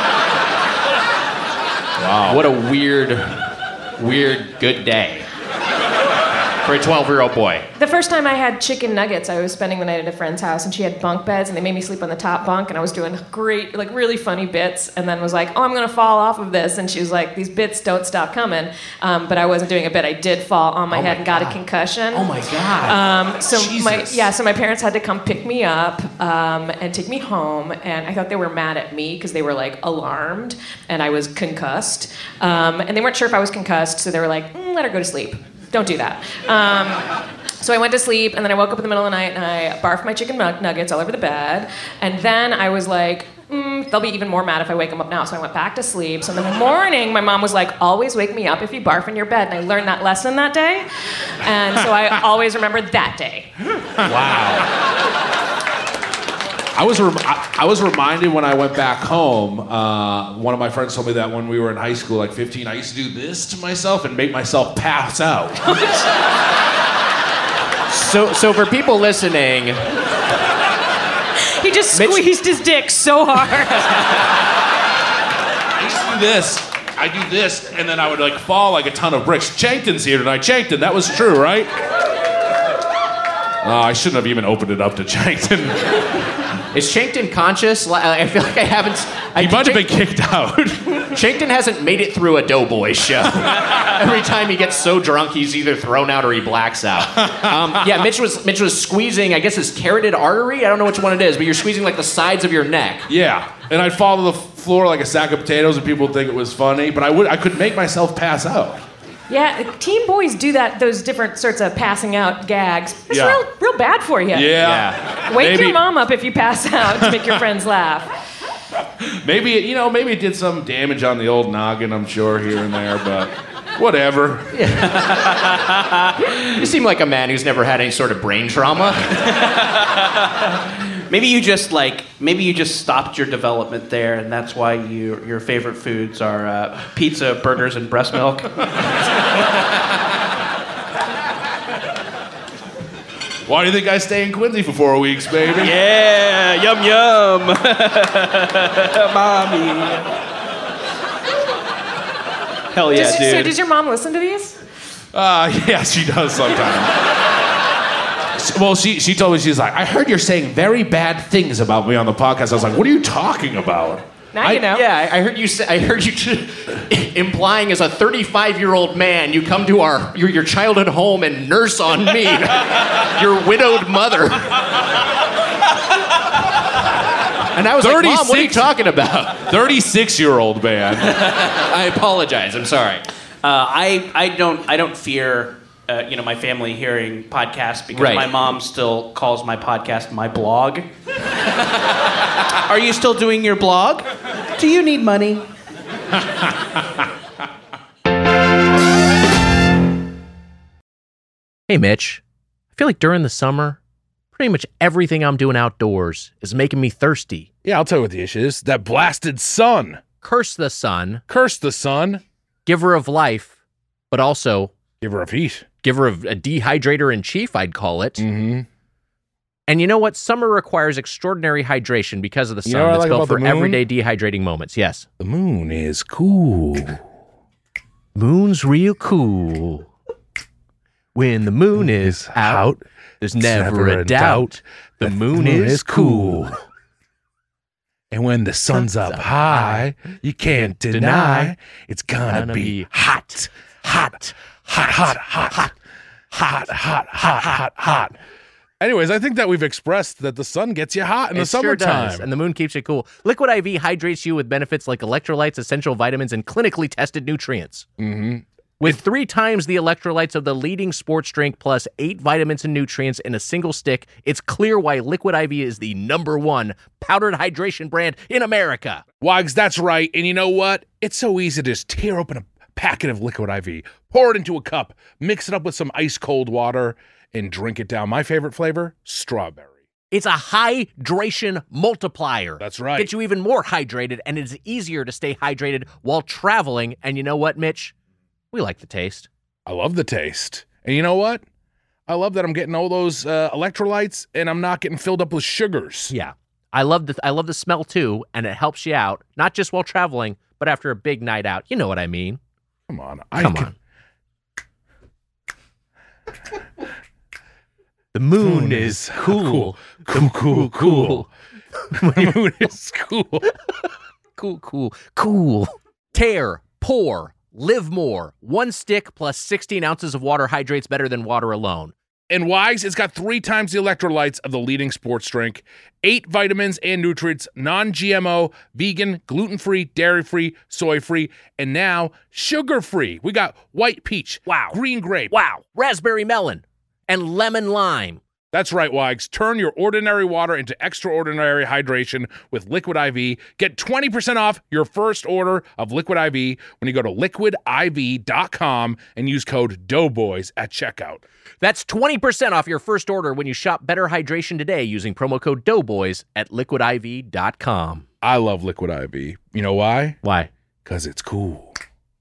wow, what a weird good day for a 12-year-old boy. The first time I had chicken nuggets, I was spending the night at a friend's house, and she had bunk beds, and they made me sleep on the top bunk, and I was doing great, like really funny bits, and then was like, oh, I'm gonna fall off of this, and she was like, these bits don't stop coming, but I wasn't doing a bit. I did fall on my head and got a concussion. Oh my God. So my parents had to come pick me up and take me home, and I thought they were mad at me because they were like alarmed, and I was concussed, and they weren't sure if I was concussed, so they were like, let her go to sleep. Don't do that. So I went to sleep, and then I woke up in the middle of the night, and I barfed my chicken nuggets all over the bed. And then I was like, they'll be even more mad if I wake them up now. So I went back to sleep. So in the morning, my mom was like, always wake me up if you barf in your bed. And I learned that lesson that day. And so I always remember that day. Wow. I was reminded when I went back home, one of my friends told me that when we were in high school, like 15, I used to do this to myself and make myself pass out. So for people listening, he just squeezed his dick so hard. I used to do this. I do this, and then I would like fall like a ton of bricks. Chankton's here tonight. Chankton, that was true, right? I shouldn't have even opened it up to Chankton. Is Chankton conscious? I feel like I haven't. He might have been kicked out. Chankton hasn't made it through a Doughboy show. Every time he gets so drunk, he's either thrown out or he blacks out. Yeah, Mitch was squeezing, I guess, his carotid artery. I don't know which one it is, but you're squeezing like the sides of your neck. Yeah, and I'd fall to the floor like a sack of potatoes, and people would think it was funny, but I could make myself pass out. Yeah, teen boys do those different sorts of passing out gags. It's real bad for you. Yeah. Wake your mom up if you pass out to make your friends laugh. Maybe it did some damage on the old noggin, I'm sure, here and there, but whatever. You seem like a man who's never had any sort of brain trauma. Maybe you just stopped your development there, and that's why your favorite foods are pizza, burgers, and breast milk. Why do you think I stay in Quincy for 4 weeks, baby? Yeah, yum yum, mommy. Hell yeah, dude. So does your mom listen to these? Yeah, she does sometimes. Well, she told me, she's like, I heard you're saying very bad things about me on the podcast. I was like, what are you talking about? Now you know. Yeah, I heard you implying as a 35-year-old man, you come to your childhood home and nurse on me, your widowed mother. And I was like, Mom, what are you talking about? 36-year-old man. I apologize. I'm sorry. I don't fear my family hearing podcasts because Right. my mom still calls my podcast my blog. Are you still doing your blog? Do you need money? Hey, Mitch. I feel like during the summer, pretty much everything I'm doing outdoors is making me thirsty. Yeah, I'll tell you what the issue is. That blasted sun. Curse the sun. Curse the sun. Giver of life, but also giver of heat. Giver of a dehydrator in chief, I'd call it. Mm-hmm. And you know what? Summer requires extraordinary hydration because of the sun. You know what I It's like built about for the moon? everyday dehydrating moments. Yes. The moon is cool. Moon's real cool. When the moon is out, there's never a doubt. The moon is cool. And when the sun's up high, you can't deny it's gonna be hot, hot, hot, hot, hot, hot, hot, hot, hot, hot, hot. Anyways, I think that we've expressed that the sun gets you hot in the summertime. Does, and the moon keeps you cool. Liquid IV hydrates you with benefits like electrolytes, essential vitamins, and clinically tested nutrients. Mm-hmm. With 3 times the electrolytes of the leading sports drink plus 8 vitamins and nutrients in a single stick, it's clear why Liquid IV is the #1 powdered hydration brand in America. Wags, that's right. And you know what? It's so easy to just tear open a packet of Liquid IV, pour it into a cup, mix it up with some ice cold water, and drink it down. My favorite flavor? Strawberry. It's a hydration multiplier. That's right. Gets you even more hydrated, and it's easier to stay hydrated while traveling. And you know what, Mitch? We like the taste. I love the taste. And you know what? I love that I'm getting all those electrolytes and I'm not getting filled up with sugars. Yeah. I love the smell too, and it helps you out, not just while traveling, but after a big night out. You know what I mean. Come on. Come on. The moon is cool. Cool. The moon is cool. Cool. Tear, pour, live more. 1 stick plus 16 ounces of water hydrates better than water alone. And Wags, it's got 3 times the electrolytes of the leading sports drink, 8 vitamins and nutrients, non-GMO, vegan, gluten-free, dairy-free, soy-free, and now sugar-free. We got white peach, green grape, raspberry melon, and lemon lime. That's right, Wags. Turn your ordinary water into extraordinary hydration with Liquid IV. Get 20% off your first order of Liquid IV when you go to liquidiv.com and use code Doughboys at checkout. That's 20% off your first order when you shop Better Hydration today using promo code Doughboys at liquidiv.com. I love Liquid IV. You know why? Why? Because it's cool.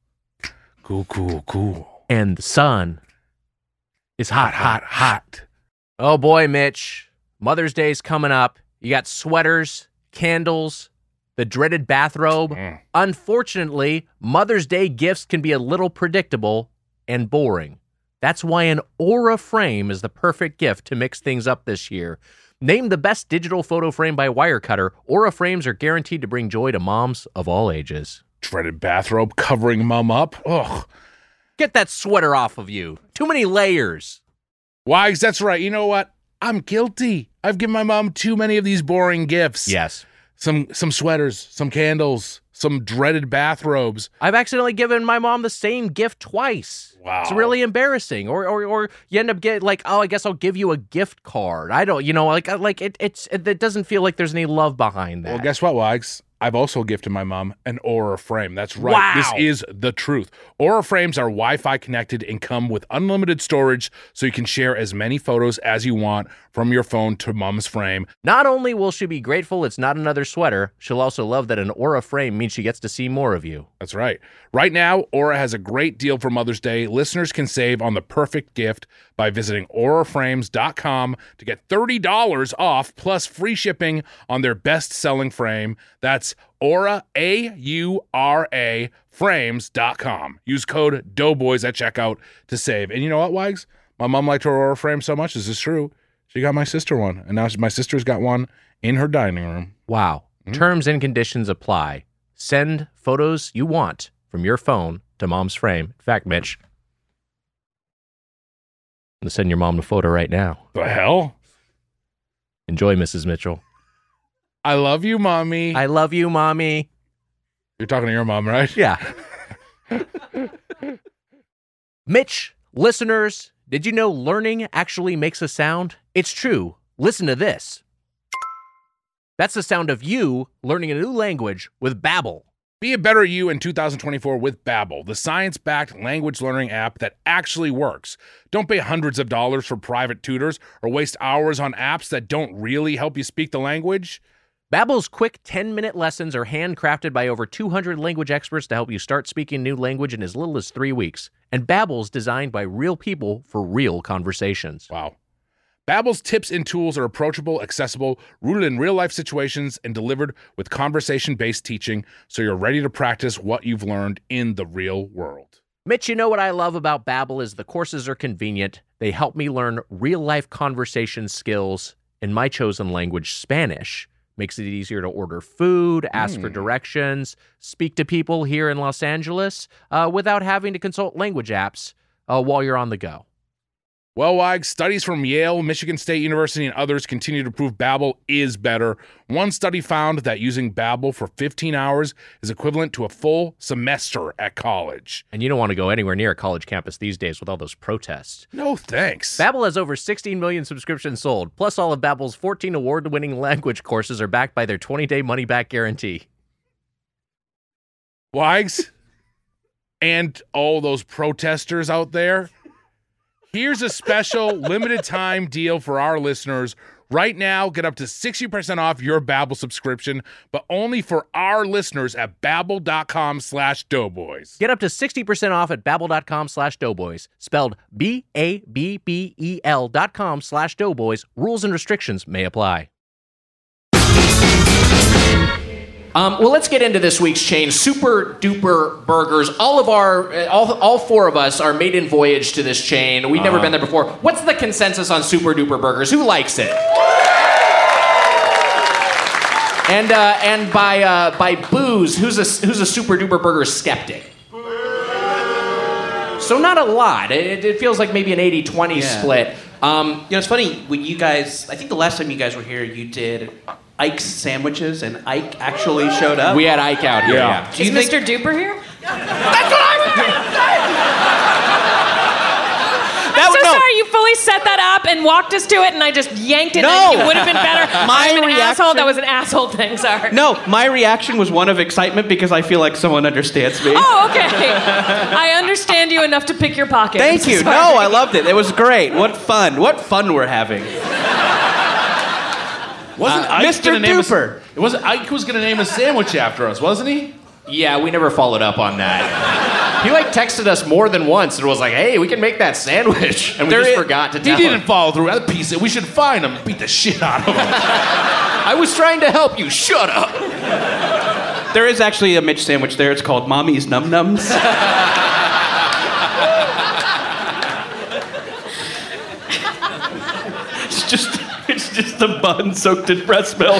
Cool. And the sun is hot. Hot. Oh boy, Mitch. Mother's Day's coming up. You got sweaters, candles, the dreaded bathrobe. Unfortunately, Mother's Day gifts can be a little predictable and boring. That's why an Aura frame is the perfect gift to mix things up this year. Named the best digital photo frame by Wirecutter, Aura frames are guaranteed to bring joy to moms of all ages. Dreaded bathrobe covering mom up. Ugh. Get that sweater off of you. Too many layers. Wags, that's right. You know what? I'm guilty. I've given my mom too many of these boring gifts. Yes. Some sweaters, some candles, some dreaded bathrobes. I've accidentally given my mom the same gift twice. Wow. It's really embarrassing. Or you end up getting like, oh, I guess I'll give you a gift card. I don't, it doesn't feel like there's any love behind that. Well, guess what, Wags? I've also gifted my mom an Aura frame. That's right. Wow. This is the truth. Aura frames are Wi-Fi connected and come with unlimited storage, so you can share as many photos as you want from your phone to mom's frame. Not only will she be grateful it's not another sweater, she'll also love that an Aura frame means she gets to see more of you. That's right. Right now, Aura has a great deal for Mother's Day. Listeners can save on the perfect gift by visiting auraframes.com to get $30 off plus free shipping on their best-selling frame. That's Aura, A-U-R-A, frames.com. Use code Doughboys at checkout to save. And you know what, Wags? My mom liked her Aura frame so much. This is true. She got my sister one, and now my sister's got one in her dining room. Wow. Terms and conditions apply. Send photos you want from your phone to mom's frame. In fact, Mitch, I'm going to send your mom the photo right now. The hell? Enjoy, Mrs. Mitchell. I love you, Mommy. I love you, Mommy. You're talking to your mom, right? Yeah. Mitch, listeners, Did you know learning actually makes a sound? It's true. Listen to this. That's the sound of you learning a new language with Babbel. Be a better you in 2024 with Babbel, the science-backed language learning app that actually works. Don't pay hundreds of dollars for private tutors or waste hours on apps that don't really help you speak the language. Babbel's quick 10-minute lessons are handcrafted by over 200 language experts to help you start speaking a new language in as little as 3 weeks. And Babbel's designed by real people for real conversations. Wow. Babbel's tips and tools are approachable, accessible, rooted in real-life situations, and delivered with conversation-based teaching, so you're ready to practice what you've learned in the real world. Mitch, you know what I love about Babbel is the courses are convenient. They help me learn real-life conversation skills in my chosen language, Spanish. Makes it easier to order food, ask for directions, speak to people here in Los Angeles without having to consult language apps while you're on the go. Well, Wags, studies from Yale, Michigan State University, and others continue to prove Babbel is better. One study found that using Babbel for 15 hours is equivalent to a full semester at college. And you don't want to go anywhere near a college campus these days with all those protests. No thanks. Babbel has over 16 million subscriptions sold. Plus, all of Babbel's 14 award-winning language courses are backed by their 20-day money-back guarantee. Wags, and all those protesters out there, here's a special limited-time deal for our listeners. Right now, get up to 60% off your Babbel subscription, but only for our listeners at Babbel.com/Doughboys. Get up to 60% off at Babbel.com/Doughboys. Spelled BABBEL.com/Doughboys. Rules and restrictions may apply. Well, let's get into this week's chain, Super Duper Burgers. All four of us are maiden voyage to this chain. We've never been there before. What's the consensus on Super Duper Burgers? Who likes it? And by booze, who's a Super Duper Burger skeptic? So not a lot. It feels like maybe an 80-20 split. It's funny when you guys. I think the last time you guys were here, you did Ike's sandwiches, and Ike actually showed up. We had Ike out here. Yeah. Is Mr. Duper here? That's what I was going to say. I'm so sorry. You fully set that up and walked us to it, and I just yanked it. No. And it would have been better. I'm an asshole. That was an asshole thing. Sorry. No, my reaction was one of excitement because I feel like someone understands me. Oh, okay. I understand you enough to pick your pocket. Thank you. Sorry. No, I loved it. It was great. What fun. What fun we're having. Wasn't Ike Mr. Duper? It wasn't Ike was going to name a sandwich after us, wasn't he? Yeah, we never followed up on that. He texted us more than once and was like, "Hey, we can make that sandwich," and we just forgot to tell him. He didn't follow through. That piece. We should find him and beat the shit out of him. I was trying to help you. Shut up. There is actually a Mitch sandwich there. It's called Mommy's Num Nums. It's just the bun soaked in breast milk.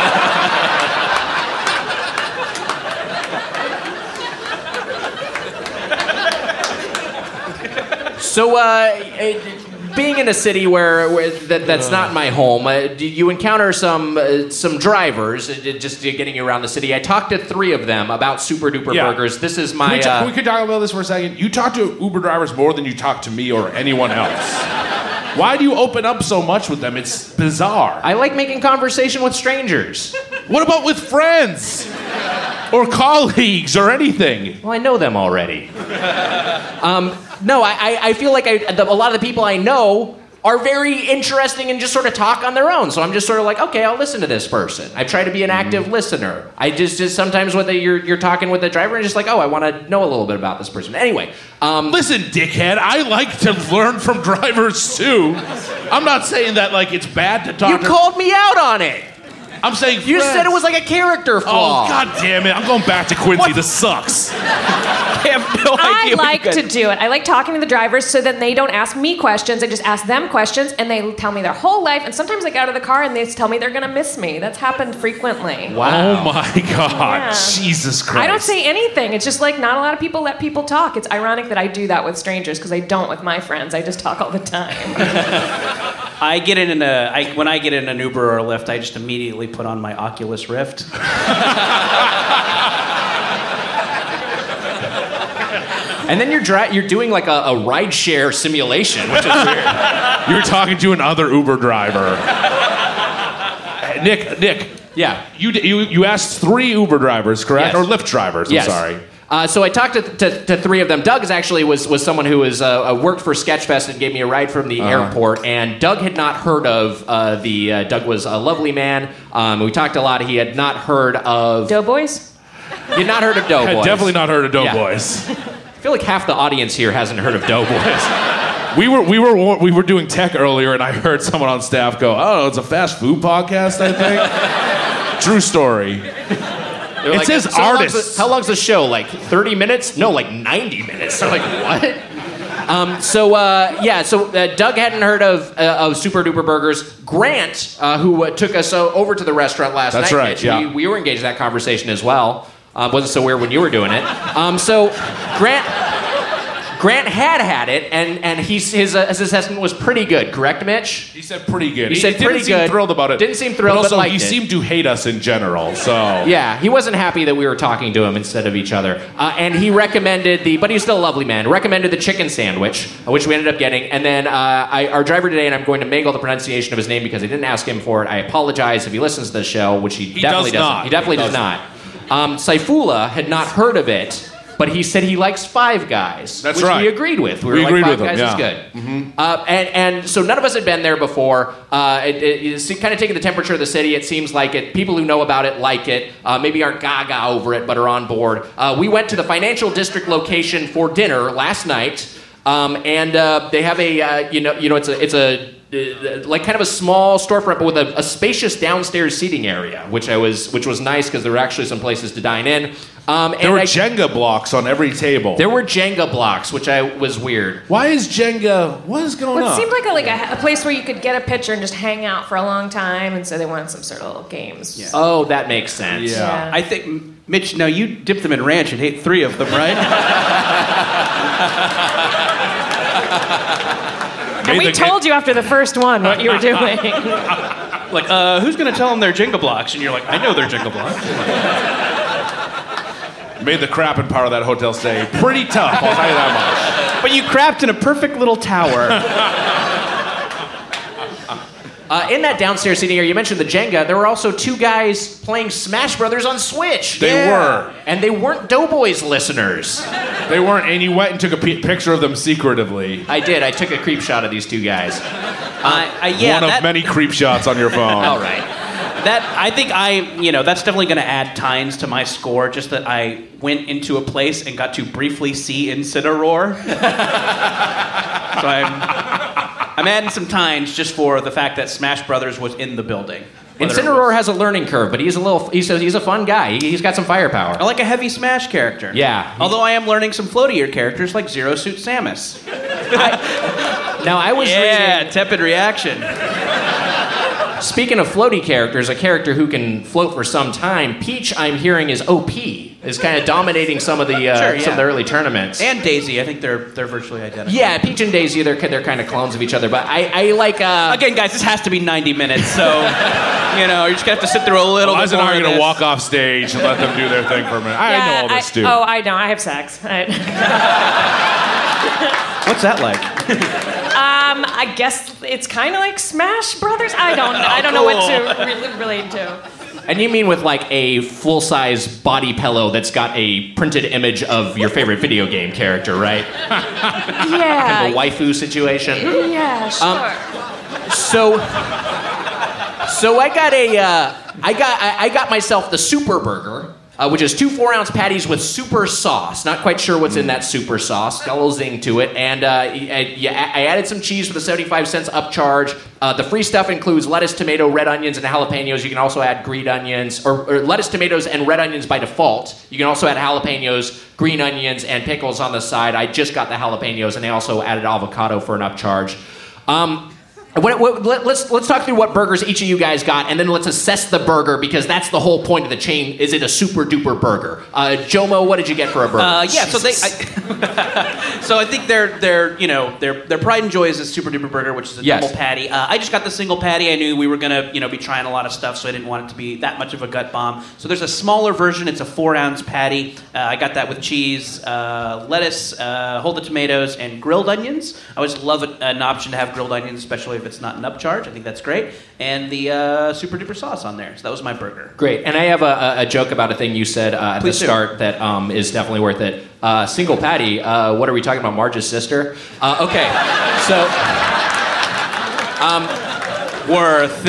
So, being in a city where that's not my home, do you encounter some drivers just getting you around the city? I talked to 3 of them about Super Duper Burgers. This is my... Can we talk about this for a second? You talk to Uber drivers more than you talk to me or anyone else. Why do you open up so much with them? It's bizarre. I like making conversation with strangers. What about with friends? Or colleagues or anything? Well, I know them already. No, I feel like a lot of the people I know are very interesting and just sort of talk on their own. So I'm just sort of like, okay, I'll listen to this person. I try to be an active listener. I just sometimes when you're talking with the driver and just like, oh, I want to know a little bit about this person. Anyway. Listen, dickhead, I like to learn from drivers too. I'm not saying that it's bad to talk You called me out on it. I'm saying You said it was like a character flaw. Oh, God damn it. I'm going back to Quincy. This sucks. I have no idea. I like to do it. I like talking to the drivers so that they don't ask me questions. I just ask them questions, and they tell me their whole life. And sometimes I get out of the car, and they tell me they're going to miss me. That's happened frequently. Wow. Oh, my God. Yeah. Jesus Christ. I don't say anything. It's just not a lot of people let people talk. It's ironic that I do that with strangers because I don't with my friends. I just talk all the time. When I get in an Uber or a Lyft, I just immediately put on my Oculus Rift. And then you're doing like a rideshare simulation, which is weird. You're talking to another Uber driver. Nick. Yeah. You asked 3 Uber drivers, correct? Yes. Or Lyft drivers, I'm Yes. sorry. So I talked to 3 of them. Doug actually was someone who worked for Sketchfest and gave me a ride from the airport. And Doug had not heard of Doug was a lovely man. We talked a lot. He had not heard of Doughboys? He had not heard of Doughboys. Had definitely not heard of Doughboys. Yeah. I feel like half the audience here hasn't heard of Doughboys. We were doing tech earlier, and I heard someone on staff go, "Oh, it's a fast food podcast, I think." True story. It says artists. How long's the show? Like 30 minutes? No, like 90 minutes. So like what? So Doug hadn't heard of Super Duper Burgers. Grant, who took us over to the restaurant last night. That's right. Mitch, Yeah. We were engaged in that conversation as well. Wasn't so weird when you were doing it. So Grant had it, and his assessment was pretty good. Correct, Mitch? He said pretty good. He said pretty didn't good. seem thrilled about it. Didn't seem thrilled, but also but liked he it. seemed to hate us in general. So yeah, he wasn't happy that we were talking to him instead of each other. And he recommended but he was still a lovely man. Recommended the chicken sandwich, which we ended up getting. And then our driver today, and I'm going to mangle the pronunciation of his name because I didn't ask him for it. I apologize if he listens to the show, which he definitely does doesn't. not. He definitely does not. Saifullah had not heard of it. But he said he likes Five Guys, That's which right. we agreed with. We were agreed like, Five with Guys him, is yeah. good. And so none of us had been there before. It's kind of taking the temperature of the city. It seems like it. People who know about it like it. Maybe aren't gaga over it, but are on board. We went to the financial district location for dinner last night, and they have a it's a like kind of a small storefront, but with a spacious downstairs seating area, which was nice because there were actually some places to dine in. there were Jenga blocks on every table. There were Jenga blocks, which was weird. Why is Jenga? What is going Well, on? it seemed like a place where you could get a picture and just hang out for a long time, and so they wanted some sort of little games. Yeah. Oh, that makes sense. Yeah. I think, Mitch, now you dip them in ranch and hate 3 of them, right? And we told you after the first one what you were doing. Like, who's going to tell them they're Jenga blocks? And you're like, I know they're Jenga blocks. Made the crapping part of that hotel stay pretty tough, I'll tell you that much. But you crapped in a perfect little tower. In that downstairs seating area, you mentioned the Jenga. There were also 2 guys playing Smash Brothers on Switch. They were. And they weren't Doughboys listeners. They weren't, and you went and took a picture of them secretively. I did. I took a creep shot of these 2 guys. One of many creep shots on your phone. All right. I think that's definitely going to add tines to my score, just that I went into a place and got to briefly see Incineroar. So I'm adding some tines just for the fact that Smash Brothers was in the building. Incineroar has a learning curve, but he's a fun guy. He's got some firepower. I like a heavy Smash character. Yeah. Although I am learning some floatier characters like Zero Suit Samus. I was reading... tepid reaction. Speaking of floaty characters, a character who can float for some time, Peach, I'm hearing, is OP. Is kind of dominating some of the some of the early tournaments. And Daisy, I think they're virtually identical. Yeah, Peach and Daisy, they're kind of clones of each other. But I like. Again, guys, this has to be 90 minutes, so you're just gonna have to sit through a little. Well, bit more I'm of going to this. walk off stage and let them do their thing for a minute. I know all this too. Oh, I know. I have sex. What's that like? I guess it's kind of like Smash Brothers. I don't know what to relate to. And you mean with like a full-size body pillow that's got a printed image of your favorite video game character, right? Yeah. Kind of a waifu situation. Yeah, sure. So I got myself the Super Burger, which is 2 4-ounce patties with super sauce. Not quite sure what's in that super sauce. Got a little zing to it. And I added some cheese for the 75 cents upcharge. The free stuff includes lettuce, tomato, red onions, and jalapenos. You can also add green onions, or lettuce, tomatoes, and red onions by default. You can also add jalapenos, green onions, and pickles on the side. I just got the jalapenos, and they also added avocado for an upcharge. Let's talk through what burgers each of you guys got, and then let's assess the burger because that's the whole point of the chain. Is it a super duper burger? Jomo, what did you get for a burger? So I think their pride and joy is a super duper burger, which is a double patty. I just got the single patty. I knew we were gonna be trying a lot of stuff, so I didn't want it to be that much of a gut bomb. So there's a smaller version. It's a 4-ounce patty. I got that with cheese, lettuce, hold the tomatoes, and grilled onions. I always love an option to have grilled onions, especially if it's not an upcharge. I think that's great. And the super duper sauce on there. So that was my burger. Great. And I have a joke about a thing you said at the start that is definitely worth it. Single patty. What are we talking about? Marge's sister? Okay. So. Worth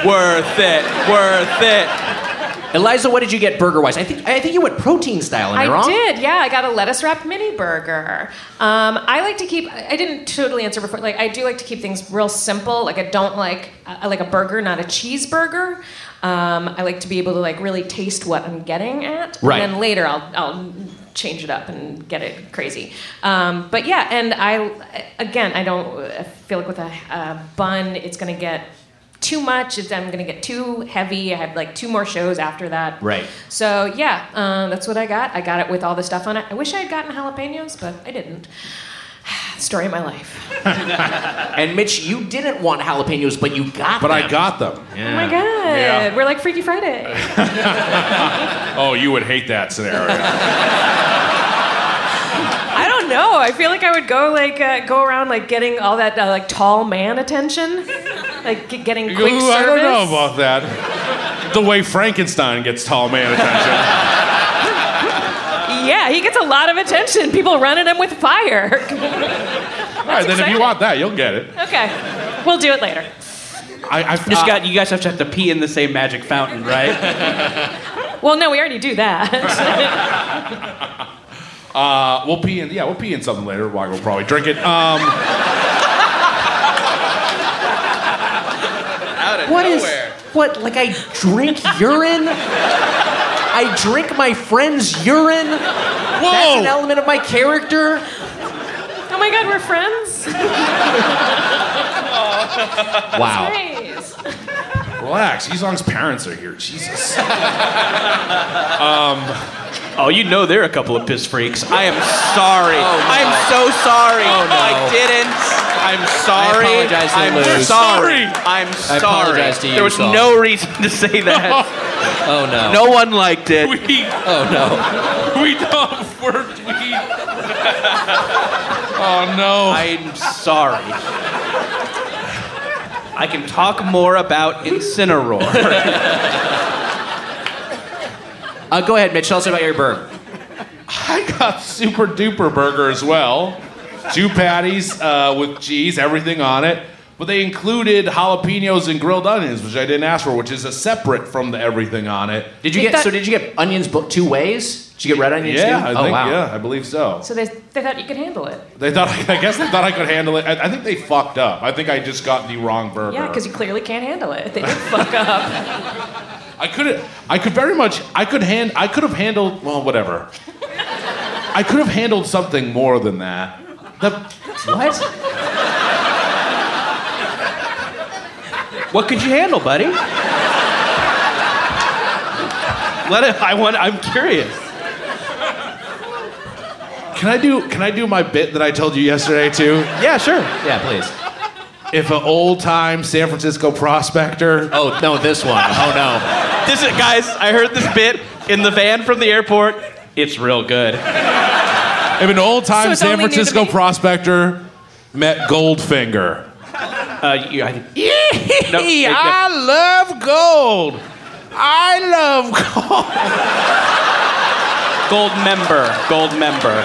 it. Eliza, what did you get burger-wise? I think you went protein style. Am I wrong? I did, yeah. I got a lettuce-wrapped mini burger. I like to keep... I didn't totally answer before. Like, I do like to keep things real simple. Like, I like a burger, not a cheeseburger. I like to be able to, like, really taste what I'm getting at. Right. And then later I'll change it up and get it crazy. But, yeah, and I don't feel like with a bun, it's going to get... too much, I'm going to get too heavy. I have like 2 more shows after that. Right. So yeah, that's what I got. I got it with all the stuff on it. I wish I had gotten jalapenos, but I didn't. Story of my life. And Mitch, you didn't want jalapenos, but you got them. But I got them. Yeah. Oh my God. Yeah. We're like Freaky Friday. Oh, you would hate that scenario. I don't know. I feel like I would go around like getting all that like tall man attention. Like getting quick service. I don't know about that. The way Frankenstein gets tall man attention. Yeah, he gets a lot of attention. People running him with fire. All right, then exciting. If you want that, you'll get it. Okay, we'll do it later. You guys have to pee in the same magic fountain, right? Well, no, we already do that. We'll pee in something later. We'll probably drink it. What, like I drink urine? I drink my friend's urine? Whoa! That's an element of my character? Oh my God, we're friends? Wow. Nice. Relax. Yizong's parents are here. Jesus. Oh, you know they're a couple of piss freaks. I am sorry. Oh, no. I'm so sorry. Oh, no. I didn't. I'm sorry. I apologize to I'm sorry. I'm sorry. I apologize to you. There was no reason to say that. Oh, no. No one liked it. Oh, no. Oh, no. I'm sorry. I can talk more about Incineroar. Go ahead, Mitch. Tell us about your burger. I got super duper burger as well. 2 patties with cheese, everything on it. But they included jalapenos and grilled onions, which I didn't ask for, which is a separate from the everything on it. Did you get onions 2 ways? Did you get red onions too? Yeah, I believe so. So they thought you could handle it. I guess they thought I could handle it. I think they fucked up. I think I just got the wrong burger. Yeah, because you clearly can't handle it. They did fuck up. I could have handled, well, whatever. I could have handled something more than that. What? What could you handle, buddy? I'm curious. Can I do my bit that I told you yesterday too? Yeah, sure. Yeah, please. If an old-time San Francisco prospector... Oh, no, this one. Oh, no. Guys, I heard this bit in the van from the airport. It's real good. If an old-time San Francisco prospector met Goldfinger... I love gold. I love gold. Gold member.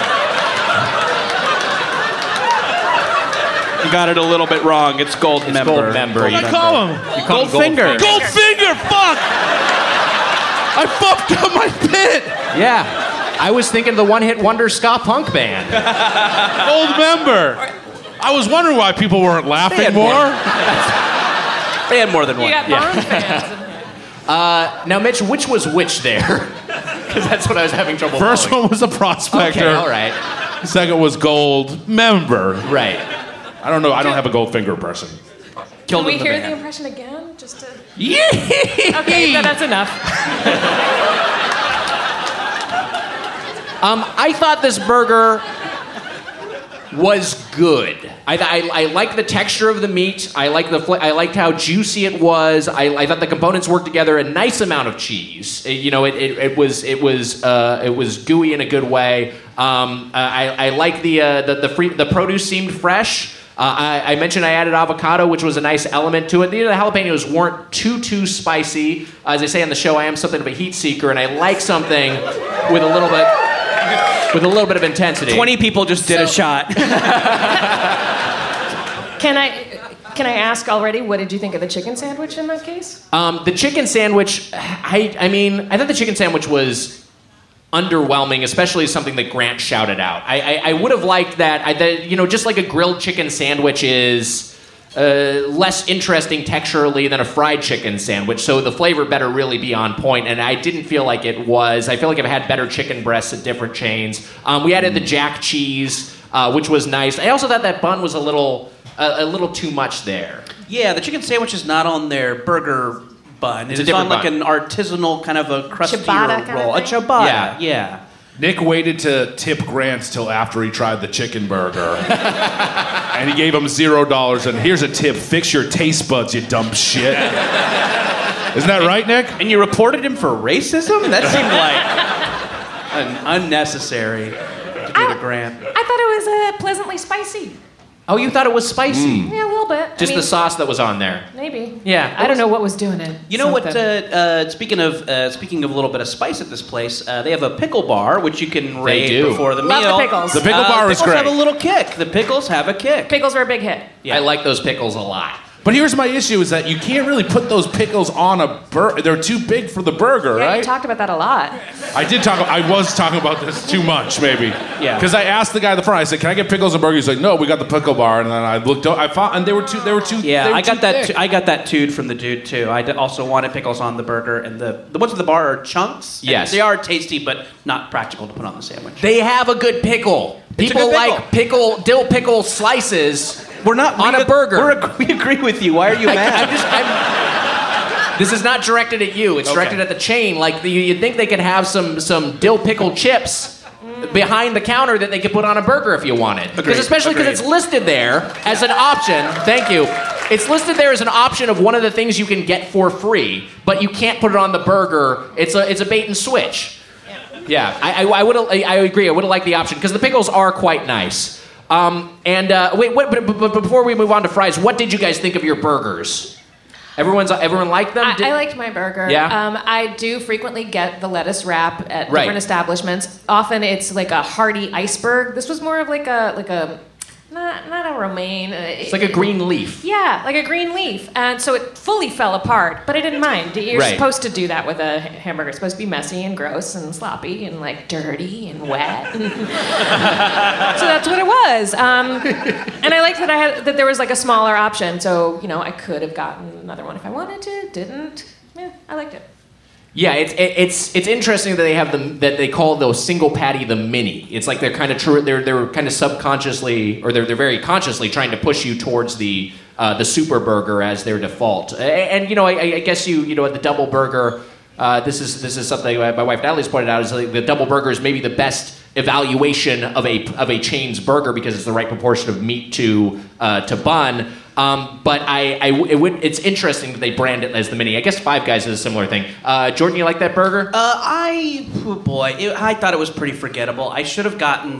You got it a little bit wrong. It's gold member. Gold member. What do I call him? Goldfinger. Goldfinger. Fuck. I fucked up my bit. Yeah. I was thinking the one-hit wonder ska punk band. Gold member. I was wondering why people weren't laughing more. They had more than one. You got Bond fans. Now, Mitch, which was which there? Because that's what I was having trouble First following. one was a prospector. Okay, all right. The second was gold member. Right. I don't know. I don't have a Goldfinger person. Killed Can we in the hear van. the impression again? Just to. Yeah. Okay, that's enough. I thought this burger was good. I like the texture of the meat. I liked how juicy it was. I thought the components worked together. A nice amount of cheese. It was gooey in a good way. I like the produce seemed fresh. I mentioned I added avocado, which was a nice element to it. The jalapenos weren't too spicy. As I say on the show, I am something of a heat seeker, and I like something with a little bit of intensity. 20 people just did a shot. Can I ask already? What did you think of the chicken sandwich in that case? The chicken sandwich. I thought the chicken sandwich was underwhelming, especially something that Grant shouted out. I would have liked that. Just like a grilled chicken sandwich is less interesting texturally than a fried chicken sandwich, so the flavor better really be on point, and I didn't feel like it was. I feel like I've had better chicken breasts at different chains. We added the jack cheese, which was nice. I also thought that bun was a little too much there. Yeah, the chicken sandwich is not on their burger bun. It's on like an artisanal kind of a crustier ciabatta roll. kind of a ciabatta, yeah. Nick waited to tip Grant till after he tried the chicken burger. And he gave him $0 and here's a tip, fix your taste buds, you dumb shit. Isn't that right, Nick? And you reported him for racism? That seemed like unnecessary to do to Grant. I thought it was pleasantly spicy. Oh, you thought it was spicy? Yeah, a little bit. Just the sauce that was on there. Maybe. Yeah. I don't know what was doing it. You know what? Speaking of a little bit of spice at this place, they have a pickle bar which you can raid before the meal. Love the pickles. The pickle bar is great. Pickles have a little kick. The pickles have a kick. Pickles were a big hit. Yeah. I like those pickles a lot. But here's my issue is that you can't really put those pickles on a burger. They're too big for the burger, Yeah, right? you talked about that a lot. I was talking about this too much, maybe. Yeah. Because I asked the guy at the front, I said, "Can I get pickles and burgers?" He's like, "No, we got the pickle bar." And then I looked, I found, and they were too. Yeah, I got that. thick. I got that tood from the dude too. I also wanted pickles on the burger, and the ones at the bar are chunks. Yes, they are tasty, but not practical to put on the sandwich. They have a good pickle. People like dill pickle slices. We're not on a burger. We agree with you. Why are you mad? This is not directed at you. It's directed at the chain. Like you'd think they could have some dill pickle chips behind the counter that they could put on a burger if you wanted. Because especially because it's listed there as an option. Thank you. It's listed there as an option of one of the things you can get for free, but you can't put it on the burger. It's a bait and switch. Yeah, I agree. I would have liked the option because the pickles are quite nice. But before we move on to fries, what did you guys think of your burgers? Everyone liked them? I liked my burger. Yeah? I do frequently get the lettuce wrap at different establishments. Often it's like a hearty iceberg. This was more of like a not a romaine. It's like a green leaf. Yeah, like a green leaf. And so it fully fell apart, but I didn't mind. You're supposed to do that with a hamburger. It's supposed to be messy and gross and sloppy and like dirty and wet. So that's what it was. And I liked that there was like a smaller option. So, I could have gotten another one if I wanted to. Didn't. Yeah, I liked it. Yeah, it's interesting that they have that they call those single patty the mini. It's like they're kind of subconsciously or they're very consciously trying to push you towards the super burger as their default. And I guess at the double burger, this is something my wife Natalie's pointed out is like the double burger is maybe the best evaluation of a chain's burger because it's the right proportion of meat to bun. But it's interesting that they brand it as the mini. I guess Five Guys is a similar thing. Jordan, you like that burger? I thought it was pretty forgettable. I should have gotten.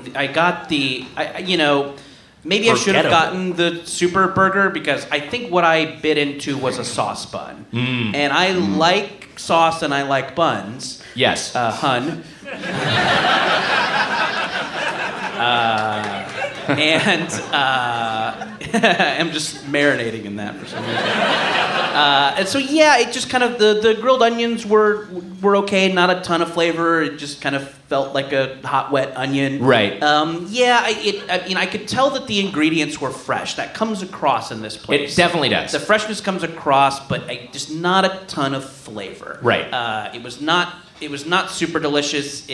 Maybe I should have gotten the super burger because I think what I bit into was a sauce bun, and I like sauce and I like buns. Yes, hun. And I'm just marinating in that for some reason. And so it just kind of the grilled onions were okay, not a ton of flavor. It just kind of felt like a hot wet onion. Right. I could tell that the ingredients were fresh. That comes across in this place. It definitely does. The freshness comes across, but just not a ton of flavor. Right. It was not super delicious.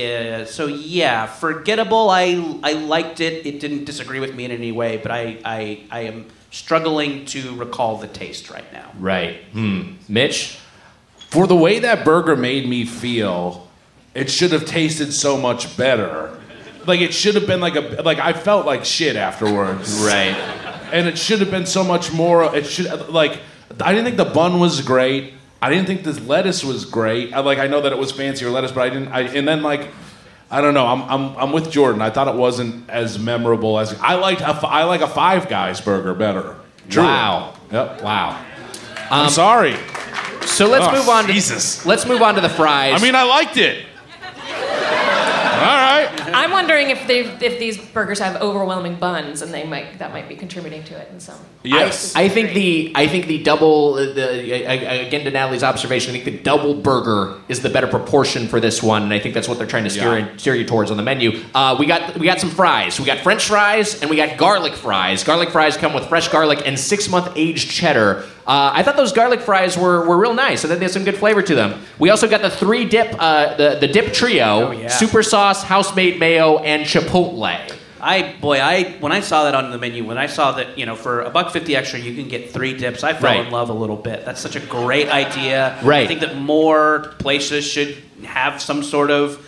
Forgettable. I liked it. It didn't disagree with me in any way, but I am struggling to recall the taste right now. Right. Mitch? For the way that burger made me feel, it should have tasted so much better. Like, it should have been like I felt like shit afterwards. Right. And it should have been so much more, I didn't think the bun was great. I didn't think the lettuce was great. I know that it was fancier lettuce, but I don't know. I'm with Jordan. I thought it wasn't as memorable as I like a Five Guys burger better. Truly. Wow. Yep. Wow. I'm sorry. So let's move on to Jesus. Let's move on to the fries. I mean, I liked it. All right. I'm wondering if these burgers have overwhelming buns, and that might be contributing to it in some. Yes. I think the double. Again, to Natalie's observation, I think the double burger is the better proportion for this one, and I think that's what they're trying to steer you towards on the menu. We got some fries. We got French fries and we got garlic fries. Garlic fries come with fresh garlic and 6-month aged cheddar. I thought those garlic fries were real nice. I thought they had some good flavor to them. We also got the 3-dip, the dip trio: super sauce, house-made mayo, and chipotle. When I saw that on the menu, when I saw that, for $1.50 extra, you can get 3 dips, I fell in love a little bit. That's such a great idea. Right. I think that more places should have some sort of,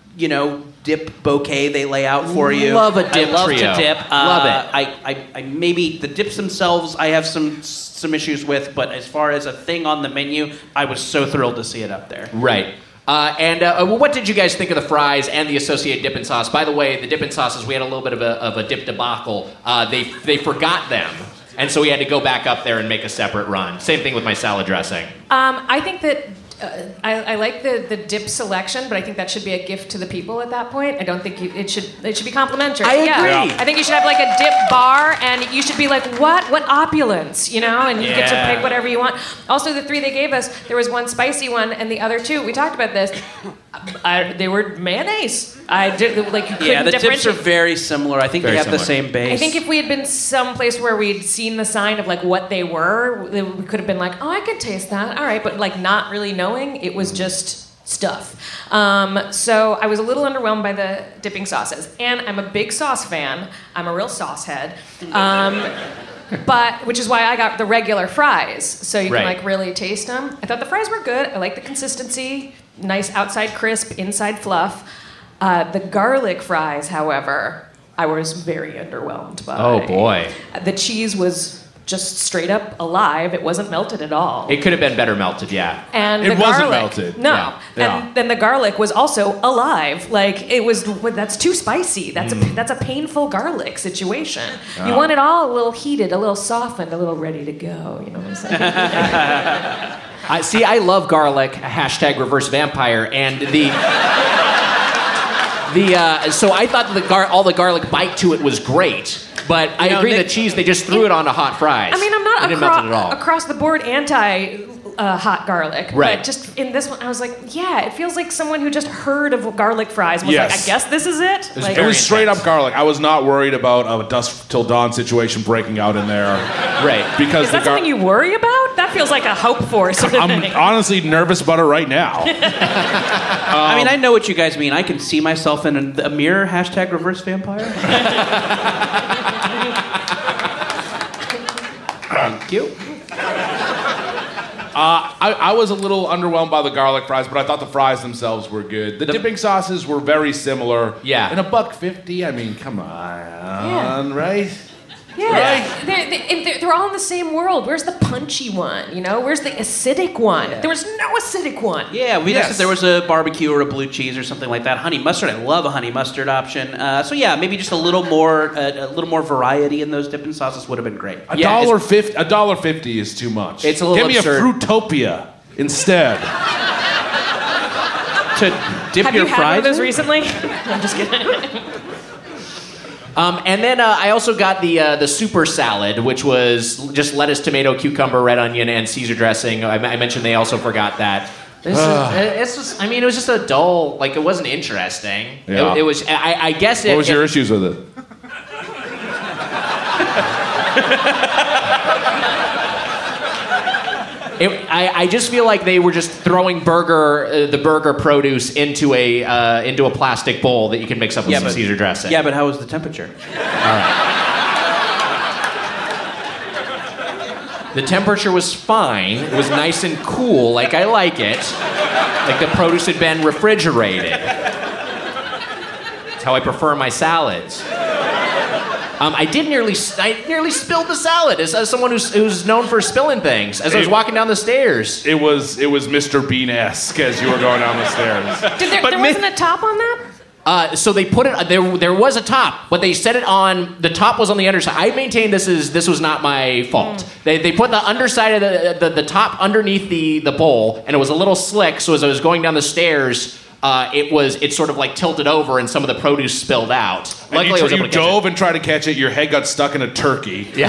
dip bouquet they lay out for you. Love a dip I love trio. to dip. Love it. I maybe the dips themselves I have some issues with, but as far as a thing on the menu, I was so thrilled to see it up there. Right. What did you guys think of the fries and the associated dipping sauce? By the way, the dipping sauces, we had a little bit of a dip debacle. They forgot them, and so we had to go back up there and make a separate run. Same thing with my salad dressing. I think that I like the dip selection, but I think that should be a gift to the people at that point. I don't think it should be complimentary. I agree. Yeah. I think you should have like a dip bar, and you should be like, what opulence, and you get to pick whatever you want. Also, the 3 they gave us, there was one spicy one, and the other 2, we talked about this, they were mayonnaise. I did the dips are very similar. I think they have the same base. I think if we had been someplace where we'd seen the sign of like what they were, we could have been like, oh, I could taste that. All right, but like not really knowing, it was just stuff. So I was a little underwhelmed by the dipping sauces. And I'm a big sauce fan. I'm a real sauce head. Which is why I got the regular fries, so you can like really taste them. I thought the fries were good. I like the consistency. Nice outside crisp, inside fluff. The garlic fries, however, I was very underwhelmed by. Oh, boy. The cheese was just straight up alive. It wasn't melted at all. It could have been better melted, yeah. And it wasn't melted. No. Yeah. And then the garlic was also alive. Like, that's too spicy. That's a painful garlic situation. Oh. You want it all a little heated, a little softened, a little ready to go. You know what I'm saying? I love garlic, #reverse vampire, and so I thought all the garlic bite to it was great, but I agree the cheese, they just threw it onto hot fries. I mean, I'm not across the board anti hot garlic, right? But just in this one, I was like, yeah, it feels like someone who just heard of garlic fries and was like, I guess this is it. It was straight up garlic. I was not worried about a dusk till dawn situation breaking out in there, right? Because is that something you worry about? That feels like a hope for sort of I'm thing. honestly nervous about it right now. I mean, I know what you guys mean. I can see myself in a mirror. #reverse vampire. Thank you. I was a little underwhelmed by the garlic fries, but I thought the fries themselves were good. The dipping sauces were very similar. Yeah. And $1.50, I mean, come on, right? Yeah, right? They're all in the same world. Where's the punchy one? Where's the acidic one? There was no acidic one. Yeah, there was a barbecue or a blue cheese or something like that. Honey mustard, I love a honey mustard option. So yeah, maybe just a little more variety in those dipping sauces would have been great. $1.50 is too much. It's a little absurd. Give me a Fruitopia instead. To dip Have your you had fries one of those in? recently? I'm just kidding. And then I also got the super salad, which was just lettuce, tomato, cucumber, red onion, and Caesar dressing. I mentioned they also forgot that. It was just a dull, it wasn't interesting. Yeah. It was, I guess it... What was your issues with it? I just feel like they were just throwing the burger produce into a plastic bowl that you can mix up with some Caesar dressing. Yeah, but how was the temperature? All right. The temperature was fine. It was nice and cool, like I like it. Like the produce had been refrigerated. That's how I prefer my salads. I nearly spilled the salad as someone who's known for spilling things as I was walking down the stairs. It was Mr. Bean-esque as you were going down the stairs. There wasn't a top on that? So they put it. There was a top, but they set it on. The top was on the underside. I maintain this was not my fault. They put the underside of the top underneath the bowl, and it was a little slick. So as I was going down the stairs, it sort of like tilted over, and some of the produce spilled out. Luckily, I was able to catch it. You dove and tried to catch it. Your head got stuck in a turkey. Yeah.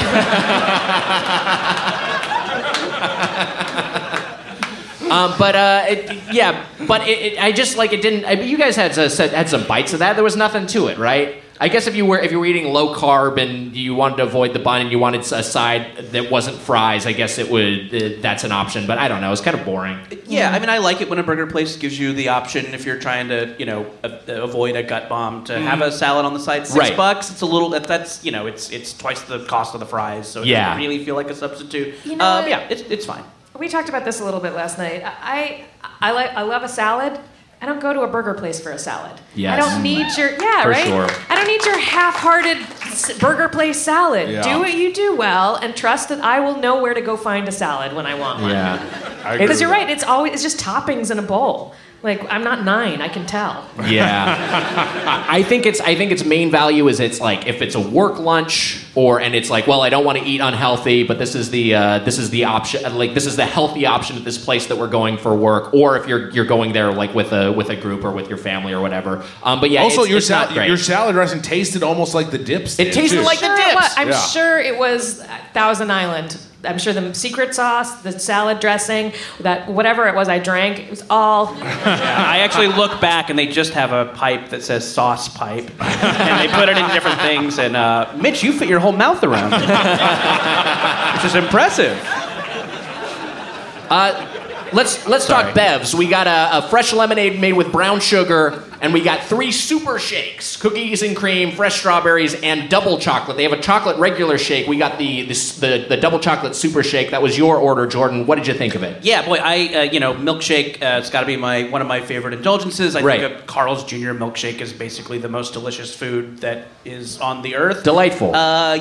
I just like it didn't. You guys had some bites of that. There was nothing to it, right? I guess if you were eating low carb and you wanted to avoid the bun and you wanted a side that wasn't fries, I guess it would. That's an option, but I don't know. It's kind of boring. Yeah, I mean, I like it when a burger place gives you the option if you're trying to, avoid a gut bomb to have a salad on the side. $6. It's a little. That's it's twice the cost of the fries, so it doesn't really feel like a substitute. It's fine. We talked about this a little bit last night. I love a salad. I don't go to a burger place for a salad. Yes. I don't need your Sure. I don't need your half-hearted burger place salad. Yeah. Do what you do well, and trust that I will know where to go find a salad when I want one. Yeah, because you're right. It's just toppings in a bowl. Like, I'm not 9, I can tell. Yeah. I think its main value is it's like if it's a work lunch and it's like, well, I don't want to eat unhealthy, but this is the option, like this is the healthy option at this place that we're going for work, or if you're going there like with a group or with your family or whatever. But yeah, also it's not great. Your salad dressing tasted almost like the dips. It tasted like the dips. I'm sure it was Thousand Island. I'm sure the secret sauce, the salad dressing, that whatever it was I drank, it was all. Yeah, I actually look back and they just have a pipe that says sauce pipe, and they put it in different things. And Mitch, you fit your whole mouth around it, which is impressive. Let's talk bevs. We got a fresh lemonade made with brown sugar, and we got 3 super shakes: cookies and cream, fresh strawberries, and double chocolate. They have a chocolate regular shake. We got the double chocolate super shake. That was your order, Jordan. What did you think of it? Yeah, boy, milkshake. It's got to be one of my favorite indulgences. I think a Carl's Jr. milkshake is basically the most delicious food that is on the earth. Delightful. So I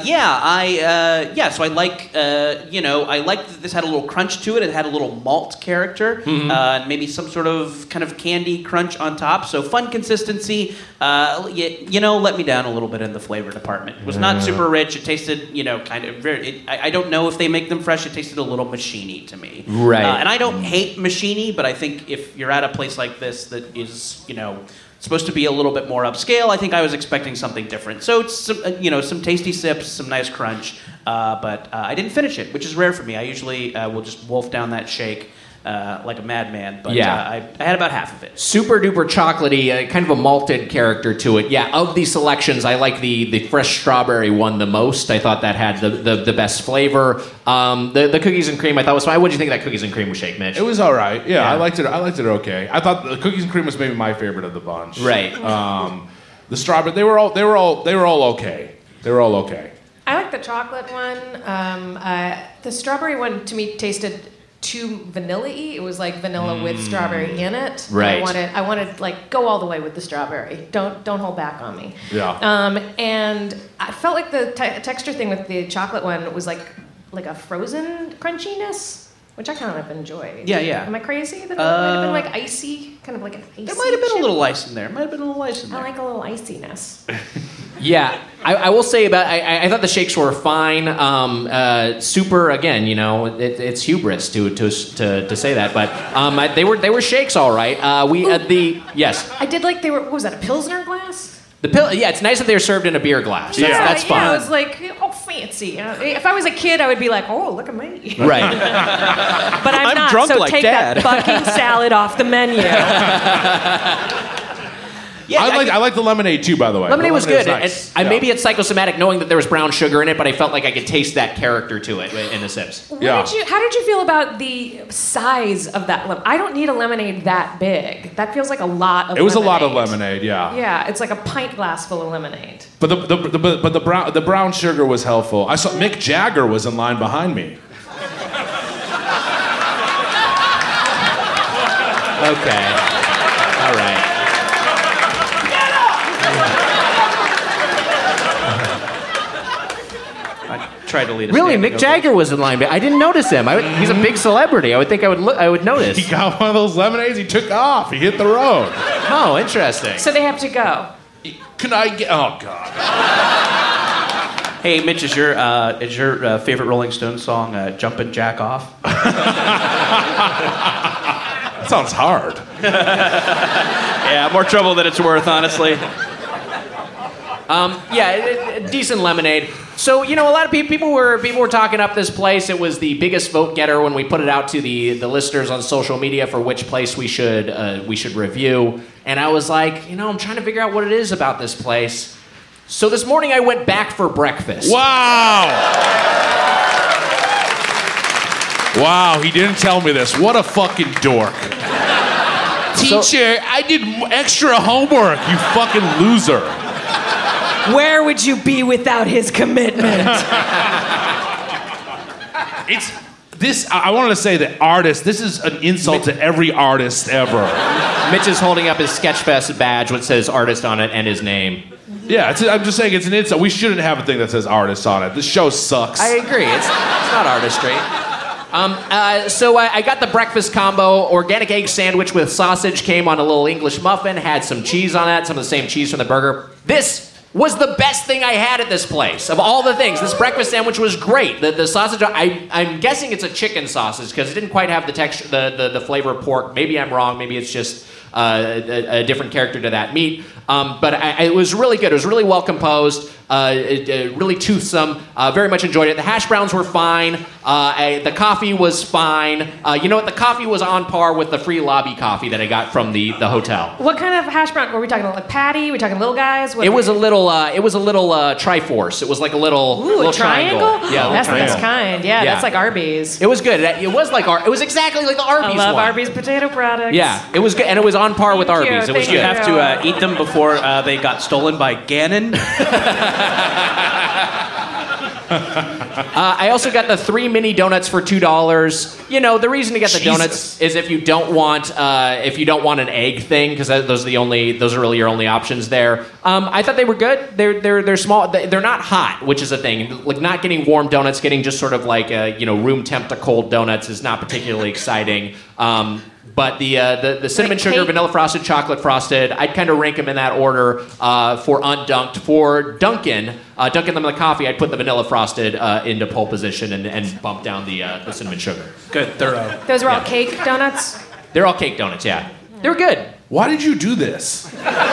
like I liked that this had a little crunch to it. It had a little malt character, and maybe some sort of kind of candy crunch on top. So fun consistency. Let me down a little bit in the flavor department. It was not super rich. It tasted, kind of very. I don't know if they make them fresh. It tasted a little machine-y to me. Right. And I don't hate machine-y, but I think if you're at a place like this that is, supposed to be a little bit more upscale, I think I was expecting something different. So it's some tasty sips, some nice crunch, but I didn't finish it, which is rare for me. I usually will just wolf down that shake like a madman, but I had about half of it. Super duper chocolatey, kind of a malted character to it. Yeah, of these selections, I like the fresh strawberry one the most. I thought that had the best flavor. The cookies and cream I thought was fine. What did you think of that cookies and cream shake, Mitch? It was all right. Yeah, I liked it. I liked it okay. I thought the cookies and cream was maybe my favorite of the bunch. Right. The strawberry, they were all okay. They were all okay. I like the chocolate one. The strawberry one to me tasted too vanilla-y. It was like vanilla with strawberry in it. Right. I wanted like go all the way with the strawberry. Don't hold back on me. Yeah. And I felt like the texture thing with the chocolate one was like a frozen crunchiness, which I kind of enjoyed. Yeah, yeah. Am I crazy? That it might have been like icy, kind of like an icy. There might have been chip. a little ice in there. I like a little iciness. Yeah, I will say about I thought the shakes were fine. Super again, it's hubris to say that, but they were shakes all right. Yes. I did like they were. What was that? A Pilsner glass? It's nice that they're served in a beer glass. That's fun. Yeah, I was like, fancy. If I was a kid, I would be like, oh, look at me. Right. But I'm not. Drunk so like take Dad. that fucking salad off the menu. Yeah, I like the lemonade too, by the way. Lemonade was good. Nice. Maybe it's psychosomatic knowing that there was brown sugar in it, but I felt like I could taste that character to it in the sips. How did you feel about the size of that? I don't need a lemonade that big. That feels like a lot of. It was lemonade. a lot of lemonade, yeah. Yeah, it's like a pint glass full of lemonade. But the brown sugar was helpful. I saw Mick Jagger was in line behind me. Okay. All right. Tried to lead us. Really, Mick Jagger was in line. I didn't notice him. He's a big celebrity. I would think I would notice. He got one of those lemonades. He took off. He hit the road. Oh, interesting. So they have to go. Can I get? Oh God. Hey, Mitch, is your favorite Rolling Stones song "Jumpin' Jack Off"? That sounds hard. Yeah, more trouble than it's worth, honestly. Decent lemonade. So, a lot of people were talking up this place. It was the biggest vote getter when we put it out to the listeners on social media for which place we should review. And I was like, I'm trying to figure out what it is about this place. So this morning I went back for breakfast. Wow. Wow, he didn't tell me this. What a fucking dork. Teacher, I did extra homework, you fucking loser. Where would you be without his commitment? I wanted to say that this is an insult to every artist ever. Mitch is holding up his Sketchfest badge which says artist on it and his name. Yeah, I'm just saying it's an insult. We shouldn't have a thing that says artist on it. This show sucks. I agree. It's not artistry. So I got the breakfast combo. Organic egg sandwich with sausage came on a little English muffin, had some cheese on that, some of the same cheese from the burger. This was the best thing I had at this place. Of all the things, this breakfast sandwich was great. The sausage, I'm guessing it's a chicken sausage because it didn't quite have the texture, the flavor of pork. Maybe I'm wrong. Maybe it's just a different character to that meat. But it was really good. It was really well composed, really toothsome. Very much enjoyed it. The hash browns were fine. The coffee was fine. You know what? The coffee was on par with the free lobby coffee that I got from the hotel. What kind of hash brown? Were we talking like patty? Were we talking little guys? It was a little Triforce. It was like a little a triangle. Yeah, that's the best kind. Yeah, that's like Arby's. It was good. It was exactly like the Arby's I love one. Arby's potato products. Yeah, it was good, and it was on par with Arby's. It was good. You have to eat them before they got stolen by Gannon. I also got the 3 mini donuts for $2. The reason to get the donuts is if you don't want an egg thing, because those are really your only options there. I thought they were good. They're small. They're not hot, which is a thing. Like not getting warm donuts, getting just sort of like room temp to cold donuts is not particularly exciting. But the cinnamon sugar, vanilla frosted, chocolate frosted, I'd kind of rank them in that order for undunked. For Dunkin' them in the coffee, I'd put the vanilla frosted into pole position and bump down the cinnamon sugar. Good, thorough. Those were all cake donuts? They're all cake donuts, yeah. They were good. Why did you do this?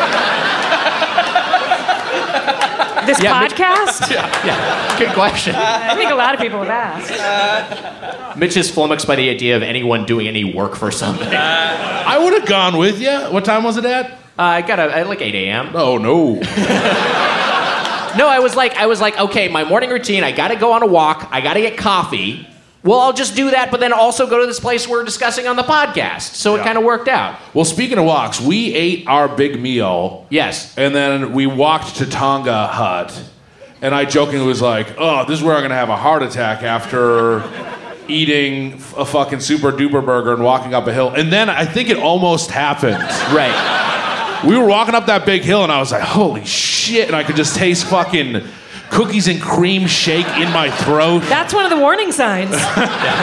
This podcast? Yeah, good question. I think a lot of people have asked. Mitch is flummoxed by the idea of anyone doing any work for something. I would have gone with you. What time was it at? I got at like 8 a.m. Oh, no. No, I was like, okay, my morning routine, I got to go on a walk. I got to get coffee. Well, I'll just do that, but then also go to this place we're discussing on the podcast. So it kind of worked out. Well, speaking of walks, we ate our big meal. Yes. And then we walked to Tonga Hut. And I jokingly was like, oh, this is where I'm going to have a heart attack after eating a fucking super duper burger and walking up a hill. And then I think it almost happened. Right. We were walking up that big hill and I was like, holy shit. And I could just taste fucking cookies and cream shake in my throat. That's one of the warning signs. It's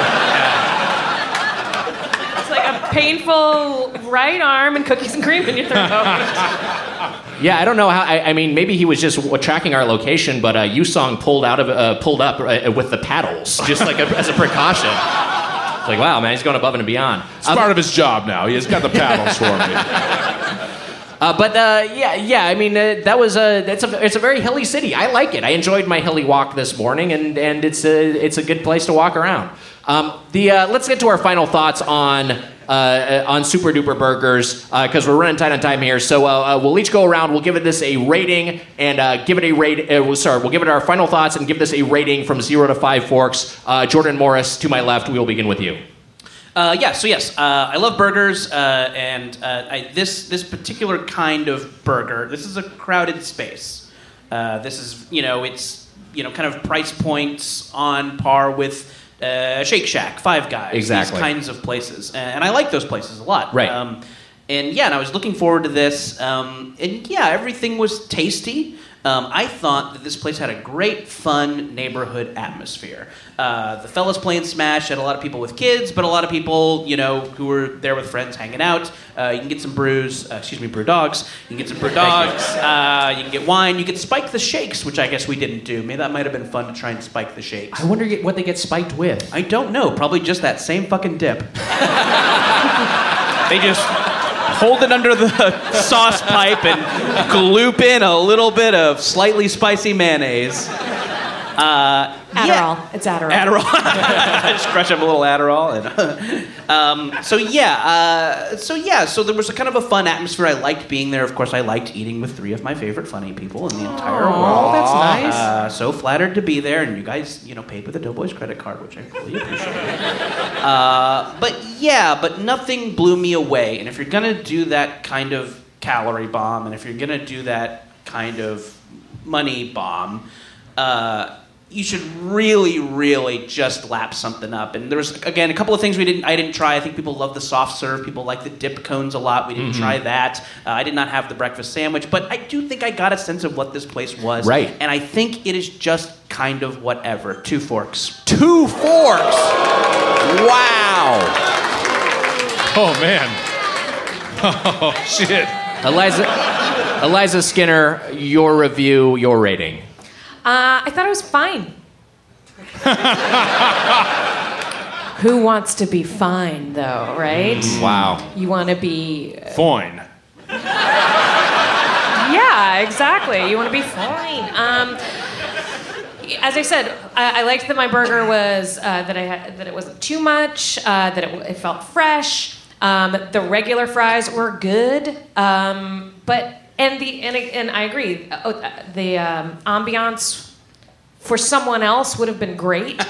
like a painful right arm and cookies and cream in your throat. Yeah, I don't know how. I mean, maybe he was just tracking our location, but Yusong pulled up with the paddles, just like as a precaution. It's like, wow, man, he's going above and beyond. It's part of his job now. He has got the paddles for me. I mean, it's a very hilly city. I like it. I enjoyed my hilly walk this morning, and it's a good place to walk around. Let's get to our final thoughts on Super Duper Burgers because we're running tight on time here. So we'll each go around. We'll give this a rating and give it a rate. We'll give it our final thoughts and give this a rating from 0 to 5 forks. Jordan Morris, to my left. We will begin with you. I love burgers, and this particular kind of burger. This is a crowded space. This is it's kind of price points on par with Shake Shack, Five Guys, Exactly. these kinds of places. And I like those places a lot. Right. And I was looking forward to this. Everything was tasty. I thought that this place had a great, fun neighborhood atmosphere. The fellas playing Smash had a lot of people with kids, but a lot of people, who were there with friends hanging out. You can get some brew dogs. You can get some brew dogs. You can get wine. You can spike the shakes, which I guess we didn't do. Maybe that might have been fun to try and spike the shakes. I wonder what they get spiked with. I don't know. Probably just that same fucking dip. They just hold it under the sauce pipe and gloop in a little bit of slightly spicy mayonnaise. Adderall. It's Adderall. Adderall. I just crush up a little Adderall. So there was a kind of a fun atmosphere. I liked being there. Of course, I liked eating with three of my favorite funny people in the entire world. Oh, that's nice. So flattered to be there, and you guys, paid with a Doughboys credit card, which I really appreciate. But nothing blew me away. And if you're gonna do that kind of calorie bomb, and if you're gonna do that kind of money bomb, you should really, really just lap something up. And there was, again, a couple of things I didn't try. I think people love the soft serve. People like the dip cones a lot. We didn't try that. I did not have the breakfast sandwich. But I do think I got a sense of what this place was. Right. And I think it is just kind of whatever. 2 forks. 2 forks! Wow! Oh, man. Oh, shit. Eliza Skinner, your review, your rating. I thought it was fine. Who wants to be fine, though, right? Wow. You want to be... Fine. Yeah, exactly. You want to be fine. As I said, I liked that my burger was that it wasn't too much, that it felt fresh. The regular fries were good, but and I agree. The ambiance for someone else would have been great,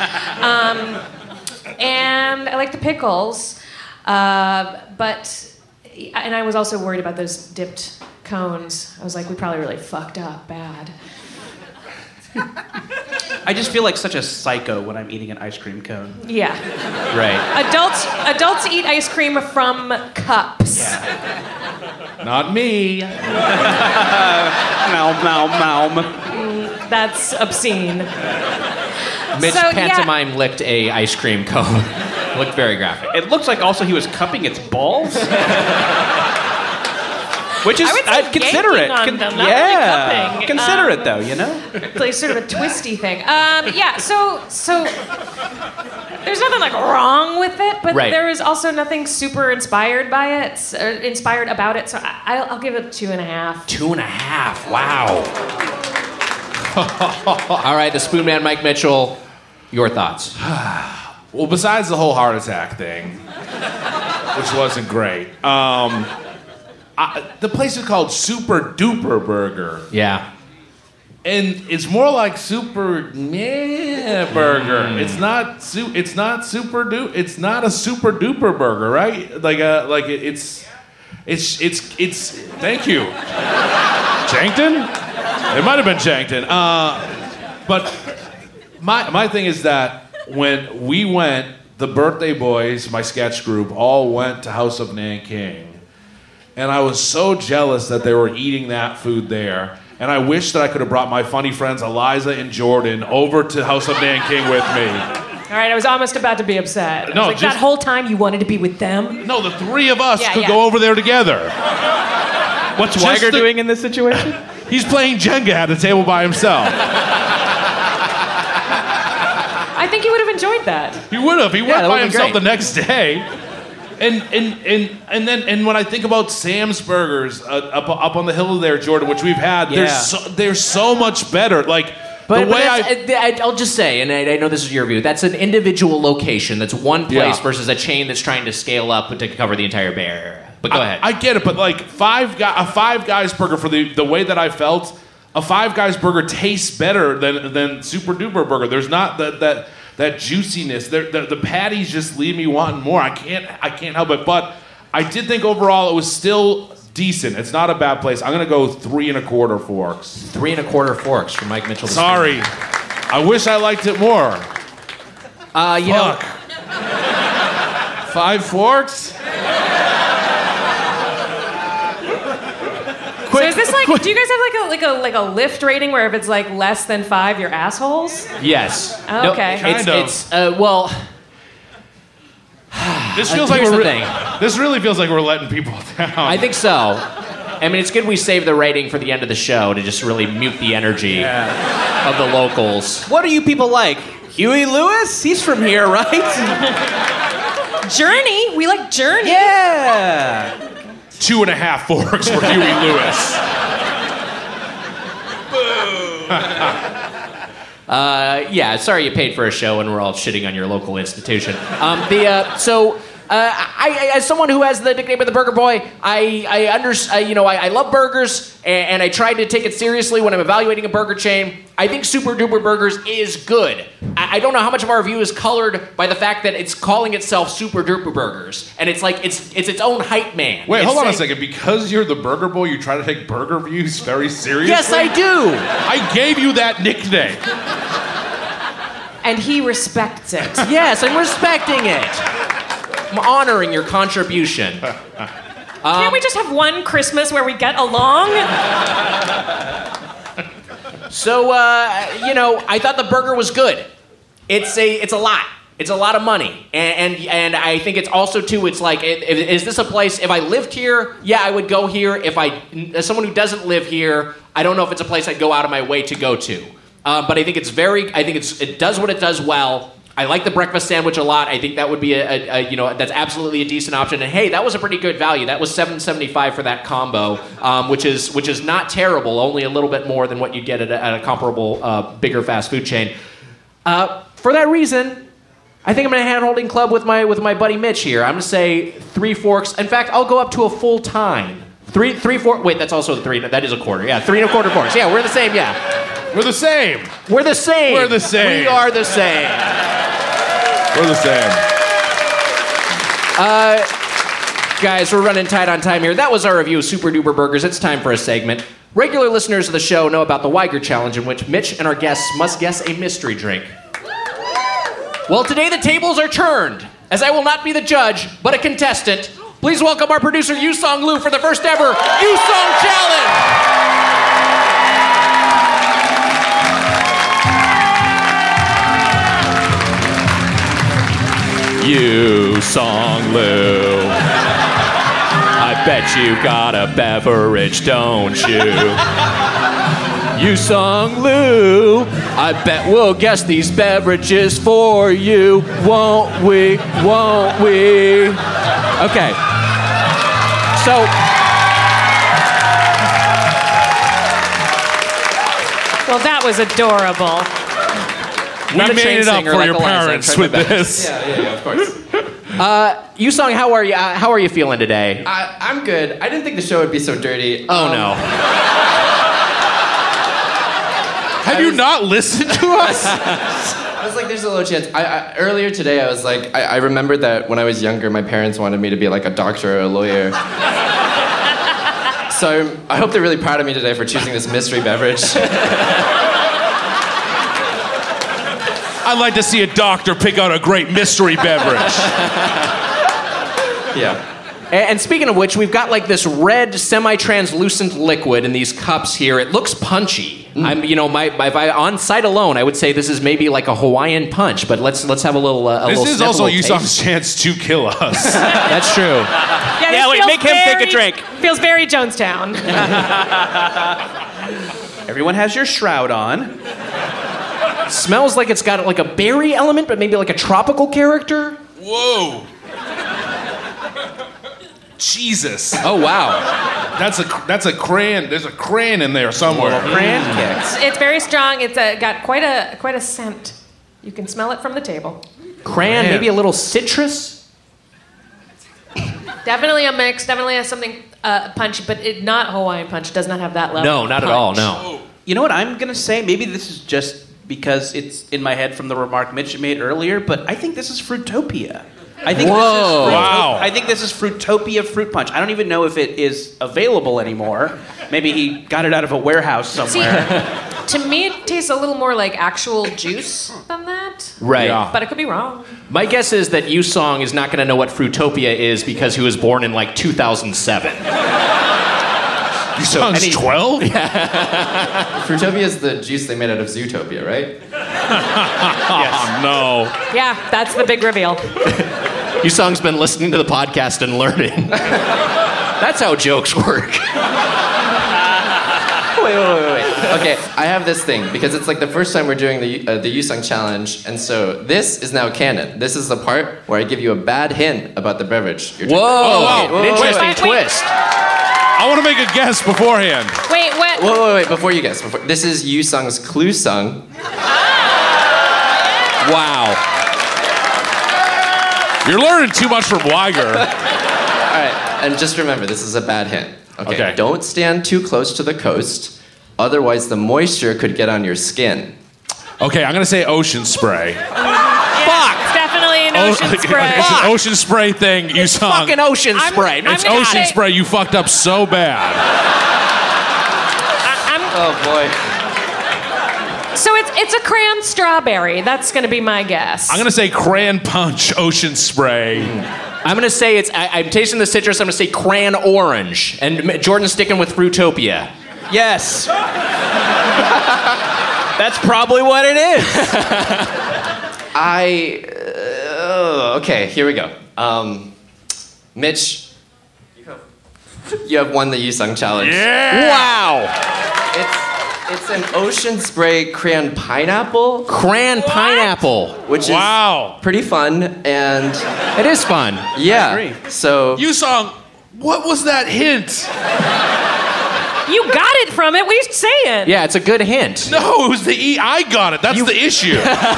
and I like the pickles, but I was also worried about those dipped cones. I was like, we probably really fucked up bad. I just feel like such a psycho when I'm eating an ice cream cone. Yeah. Right. Adults eat ice cream from cups. Yeah. Not me. That's obscene. Mitch pantomime licked a ice cream cone. Looked very graphic. It looks like also he was cupping its balls. Which is, I'd consider it. On them, not really cupping. Consider it though, Like sort of a twisty thing. So there's nothing like wrong with it, but there is also nothing super inspired by it, or inspired about it. So I'll give it 2.5. 2.5. Wow. All right, the Spoon Man, Mike Mitchell. Your thoughts? Well, besides the whole heart attack thing, which wasn't great. The place is called Super Duper Burger. Yeah. And it's more like Super Burger. It's not super a Super Duper Burger, right? It's thank you. Jankton? It might have been Jankton. But my thing is that when we went, the Birthday Boys, my sketch group, all went to House of Nanking. And I was so jealous that they were eating that food there. And I wish that I could have brought my funny friends Eliza and Jordan over to House of Nanking with me. All right, I was almost about to be upset. No, that whole time you wanted to be with them? No, the three of us could go over there together. What's Weiger doing in this situation? He's playing Jenga at a table by himself. I think he would have enjoyed that. He would have. He went by himself the next day. And when I think about Sam's Burgers up on the hill there, Jordan, which we've had, they're so much better. Like I'll just say, and I know this is your view, that's an individual location. That's one place versus a chain that's trying to scale up to cover the entire Bay Area. But go ahead. I get it, but like a Five Guys burger, for the way that I felt, a Five Guys burger tastes better than Super Duper Burger. There's not that juiciness. The patties just leave me wanting more. I can't help it. But I did think overall it was still decent. It's not a bad place. I'm gonna go 3.25 forks. 3.25 forks for Mike Mitchell. Sorry, I wish I liked it more. You know, 5 forks? So is this like? Do you guys have like a lift rating where if it's like less than 5, you're assholes? yes. Oh, okay. No, it's well. This feels here's like the thing. This really feels like we're letting people down. I think so. I mean, it's good we save the rating for the end of the show to just really mute the energy of the locals. What do you people like? Huey Lewis? He's from here, right? Journey. We like Journey. Yeah. 2.5 forks for Huey Lewis. Yeah, sorry you paid for a show and we're all shitting on your local institution. I, as someone who has the nickname of the Burger Boy, I love burgers, and I tried to take it seriously when I'm evaluating a burger chain. I think Super Duper Burgers is good. I don't know how much of our review is colored by the fact that it's calling itself Super Duper Burgers, and it's like it's its own hype man. Wait, hold on a second. Because you're the Burger Boy, you try to take burger reviews very seriously? Yes, I do. I gave you that nickname. And he respects it. Yes, I'm respecting it. I'm honoring your contribution. Can't we just have one Christmas where we get along? So, I thought the burger was good. It's a lot. It's a lot of money, and I think it's also too. It's like, is this a place? If I lived here, yeah, I would go here. As someone who doesn't live here, I don't know if it's a place I'd go out of my way to go to. But I think it does what it does well. I like the breakfast sandwich a lot. I think that would be that's absolutely a decent option. And hey, that was a pretty good value. That was $7.75 for that combo, which is not terrible. Only a little bit more than what you'd get at a comparable bigger fast food chain. For that reason, I think I'm in a hand-holding club with my buddy Mitch here. I'm gonna say 3 forks. In fact, I'll go up to a full time. 3 forks. Wait, that's also 3. That is a quarter. Yeah, 3 1/4 forks. Yeah, we're the same. Yeah, we're the same. We're the same. We're the same. We are the same. We're the same. Guys, we're running tight on time here. That was our review of Super Duper Burgers. It's time for a segment. Regular listeners of the show know about the Weiger Challenge, in which Mitch and our guests must guess a mystery drink. Well, today the tables are turned, as I will not be the judge, but a contestant. Please welcome our producer, Yusong Lu, for the first ever Yusong Challenge! Yusong Lu, I bet you got a beverage, don't you? Yusong Lu, I bet we'll guess these beverages for you, won't we? Won't we? Okay. So. Well, that was adorable. We made it up for your parents with this. Yeah, of course. Yusong, how are you? How are you feeling today? I'm good. I didn't think the show would be so dirty. Oh no. Have you not listened to us? I was like, there's a little chance. Earlier today, I was like, I remembered that when I was younger, my parents wanted me to be like a doctor or a lawyer. So I hope they're really proud of me today for choosing this mystery beverage. I'd like to see a doctor pick out a great mystery beverage. Yeah. And speaking of which, we've got like this red semi-translucent liquid in these cups here. It looks punchy. On sight alone, I would say this is maybe like a Hawaiian punch. But let's have a little. This is also taste. Yusong's chance to kill us. That's true. Yeah, wait, make him take a drink. Feels very Jonestown. Everyone has your shroud on. Smells like it's got like a berry element, but maybe like a tropical character. Whoa. Jesus. Oh wow. That's a crayon. There's a crayon in there somewhere. Crayon kicks. It's very strong. It's got quite a scent. You can smell it from the table. Crayon, maybe a little citrus. Definitely a mix. Definitely has something punchy, but not Hawaiian punch. Does not have that level. No, not of at all. punch. No. You know what I'm gonna say? Maybe this is just because it's in my head from the remark Mitch made earlier, but I think this is Fruitopia. I think I think this is Fruitopia Fruit Punch. I don't even know if it is available anymore. Maybe he got it out of a warehouse somewhere. To me, it tastes a little more like actual juice than that. Right. Yeah. But I could be wrong. My guess is that Yusong is not going to know what Fruitopia is because he was born in like 2007. Yusong's 12? Fruitopia is the juice they made out of Zootopia, right? Yes. No. Yeah, that's the big reveal. Yusong's been listening to the podcast and learning. That's how jokes work. Wait. Okay, I have this thing because it's like the first time we're doing the Yusong challenge, and so this is now canon. This is the part where I give you a bad hint about the beverage. Whoa! An interesting twist. I want to make a guess beforehand. Wait, what? Wait, before you guess. This is Yusong's Clue Sung. Wow. You're learning too much from Weiger. All right, and just remember, this is a bad hint. Okay. Don't stand too close to the coast, otherwise the moisture could get on your skin. Okay, I'm going to say ocean spray. Fuck! It's definitely an ocean spray. It's an ocean spray thing, Yusong. Fucking ocean spray. It's ocean spray. You fucked up so bad. Oh, boy. So it's a crayon strawberry. That's going to be my guess. I'm going to say crayon punch ocean spray. I'm going to say I'm tasting the citrus. I'm going to say crayon orange. And Jordan's sticking with Fruitopia. Yes. That's probably what it is. Okay, here we go. Mitch, you have won the Yusong challenge. Yeah! Wow! It's an ocean spray crayon pineapple. Crayon pineapple. Which is pretty fun, and... It is fun. Yeah. I agree. So... Yusong, what was that hint? You got it from it. What are you saying? Yeah, it's a good hint. No, it was the E. I got it. That's the issue.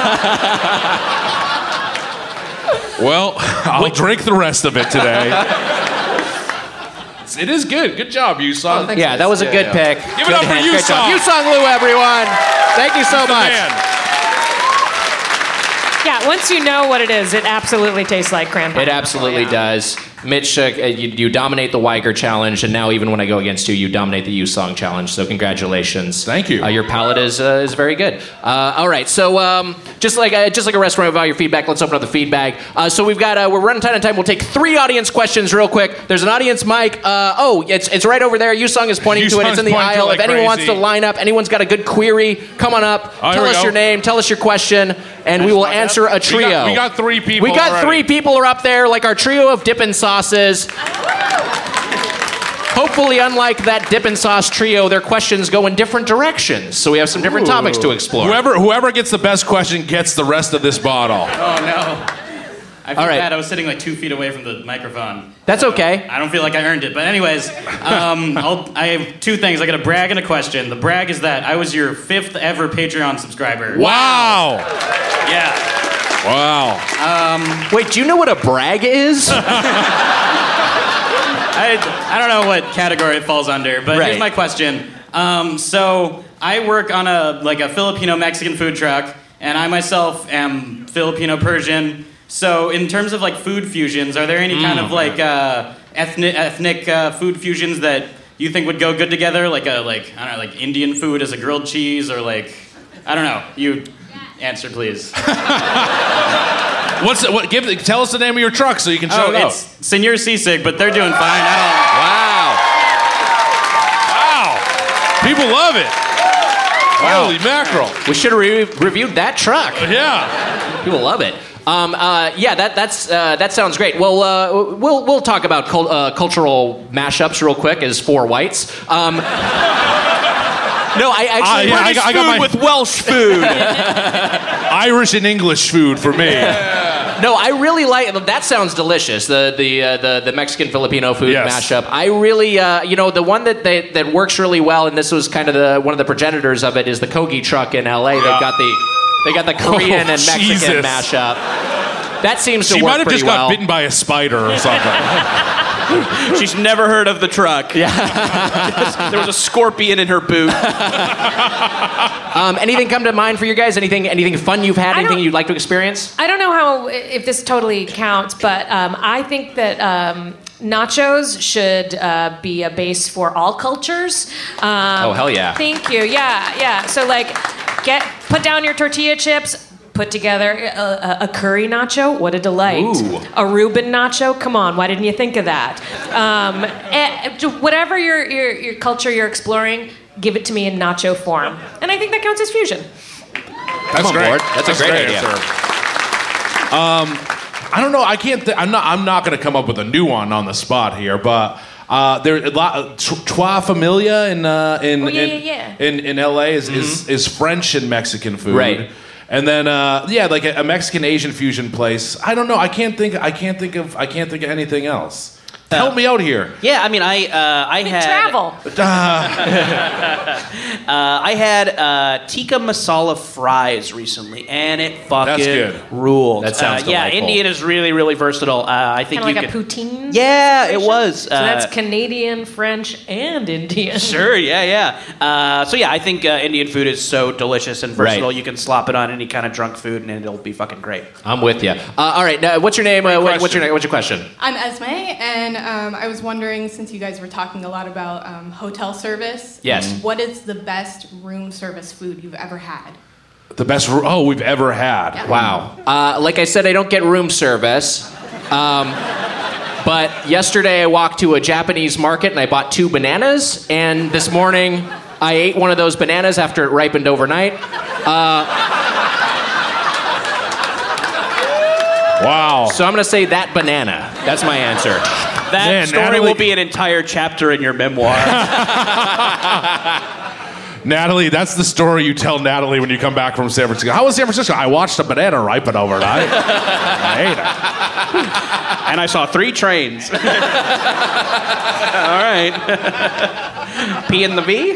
Well, I'll drink the rest of it today. It is good. Good job, Yusong. thanks, Yeah, that was a good pick. Give it up for Yusong. Yusong Liu, everyone. Thank you so much. Yeah, once you know what it is, it absolutely tastes like crayon pineapple. It absolutely does. Mitch, you dominate the Weiger challenge, and now even when I go against you, you dominate the Yusong challenge. So congratulations. Thank you. Your palate is very good. All right, so just like a restaurant without your feedback, let's open up the feedback. So we've got we're running out of time. We'll take 3 audience questions real quick. There's an audience mic. It's right over there. Yusong is pointing to it. It's in the aisle. Like if anyone crazy. wants to line up, anyone's got a good query, come on up. Tell us your name. Tell us your question, and we will answer a trio. We got 3 people. We got already. 3 people are up there, like our trio of dippin' sauces. Hopefully, unlike that Dippin' Sauce trio, their questions go in different directions. So we have some different topics to explore. Whoever gets the best question gets the rest of this bottle. Oh, no. I feel All right. bad. I was sitting like 2 feet away from the microphone. That's okay. I don't feel like I earned it. But anyways, I have 2 things. I got a brag and a question. The brag is that I was your 5th ever Patreon subscriber. Wow. Yeah. Wow. Wait, do you know what a brag is? I don't know what category it falls under, but here's my question. So I work on a Filipino-Mexican food truck, and I myself am Filipino-Persian. So in terms of like food fusions, are there any kind of like ethnic food fusions that you think would go good together? Like Indian food as a grilled cheese, or like, I don't know. You answer, please. Tell us the name of your truck so you can show it up. It's Senor Sisig, but they're doing fine. Wow. People love it. Wow. Holy mackerel. We should have reviewed that truck. Yeah. People love it. That sounds great. Well, we'll talk about cultural mashups real quick as 4 whites. No, I actually I got my with Welsh food. Irish and English food for me. No, I really like that. Sounds delicious. The Mexican Filipino food mashup. I really, the one that works really well, and this was kind of one of the progenitors of it, is the Kogi truck in LA. They got the Korean and Mexican mashup. That seems to work pretty well. She might have just got bitten by a spider or something. She's never heard of the truck. Yeah. There was a scorpion in her boot. Anything come to mind for you guys? Anything fun you've had? Anything you'd like to experience? I don't know if this totally counts, but I think that nachos should be a base for all cultures. Oh, hell yeah. Thank you. Yeah. So, like, put down your tortilla chips, put together a curry nacho. What a delight. Ooh. A Reuben nacho. Come on, why didn't you think of that? Whatever your culture you're exploring, give it to me in nacho form. And I think that counts as fusion. That's great. That's a great idea. I don't know. I can't. I'm not going to come up with a new one on the spot here, but there's a lot. Trois Familia in LA is French and Mexican food, right? And then like a Mexican Asian fusion place. I don't know. I can't think of anything else. Help me out here. Yeah, I mean, I had travel. I had tikka masala fries recently, and it fucking ruled. That sounds delightful. Indian is really, really versatile. I think Kind you of like could. a poutine. Yeah, it was. So that's Canadian, French, and Indian. Sure, yeah. So yeah, I think Indian food is so delicious and versatile. Right. You can slop it on any kind of drunk food, and it'll be fucking great. I'm with you. All right, now, what's your name? What's your question? I'm Esme, and I was wondering, since you guys were talking a lot about hotel service, yes, what is the best room service food you've ever had? The best we've ever had. Yeah. Wow. Like I said, I don't get room service. But yesterday I walked to a Japanese market and I bought 2 bananas. And this morning I ate one of those bananas after it ripened overnight. Wow. So I'm going to say that banana. That's my answer. That story will be an entire chapter in your memoir. Natalie, that's the story you tell Natalie when you come back from San Francisco. How was San Francisco? I watched a banana ripen overnight. I ate it. And I saw 3 trains. All right. P and the V?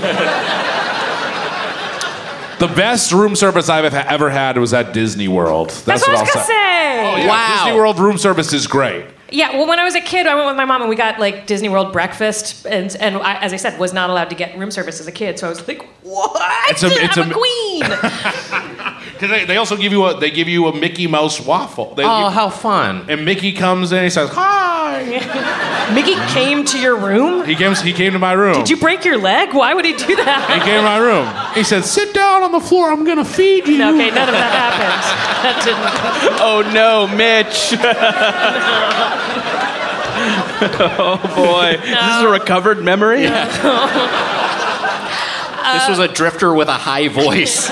The best room service I've ever had was at Disney World. That's what I was going to say. Oh, yeah. Wow. Disney World room service is great. Yeah, well, when I was a kid, I went with my mom and we got like Disney World breakfast, and I, as I said, was not allowed to get room service as a kid. So I was like, "What? I'm a queen." Because they also give you a Mickey Mouse waffle. How fun! And Mickey comes in, and he says, "Hi." Mickey came to your room? He came to my room. Did you break your leg? Why would he do that? He came to my room. He said, "Sit down on the floor. I'm gonna feed you." No, okay, none of that happened. That didn't. Oh no, Mitch. Oh boy. No. Is this a recovered memory? Yeah. This was a drifter with a high voice.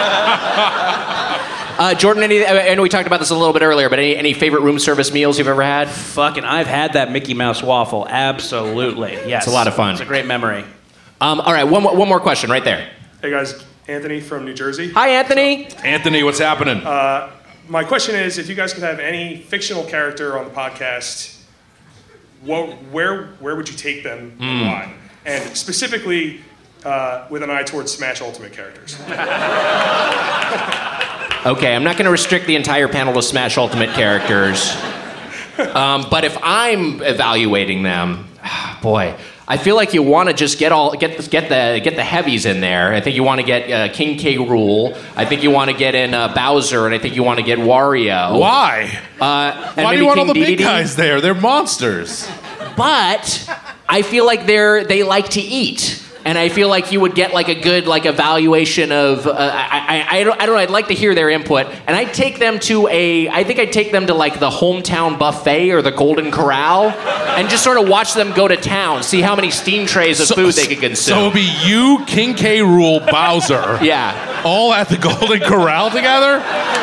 Jordan, I know we talked about this a little bit earlier, but any favorite room service meals you've ever had? Fucking, I've had that Mickey Mouse waffle. Absolutely. Yes. It's a lot of fun. It's a great memory. All right, one more question right there. Hey guys, Anthony from New Jersey. Hi, Anthony. Anthony, what's happening? My question is, if you guys could have any fictional character on the podcast, where would you take them and why? And specifically, with an eye towards Smash Ultimate characters. Okay, I'm not going to restrict the entire panel to Smash Ultimate characters. But if I'm evaluating them, boy, I feel like you want to just get the heavies in there. I think you want to get King K. Rool. I think you want to get in Bowser, and I think you want to get Wario. Why? Why do you want all the big guys there? They're monsters. But I feel like they like to eat. And I feel like you would get like a good evaluation of I don't know, I'd like to hear their input, and I'd take them to like the hometown buffet or the Golden Corral and just sort of watch them go to town, see how many steam trays of food they could consume. So it'd be you, King K. Rool, Bowser, yeah, all at the Golden Corral together,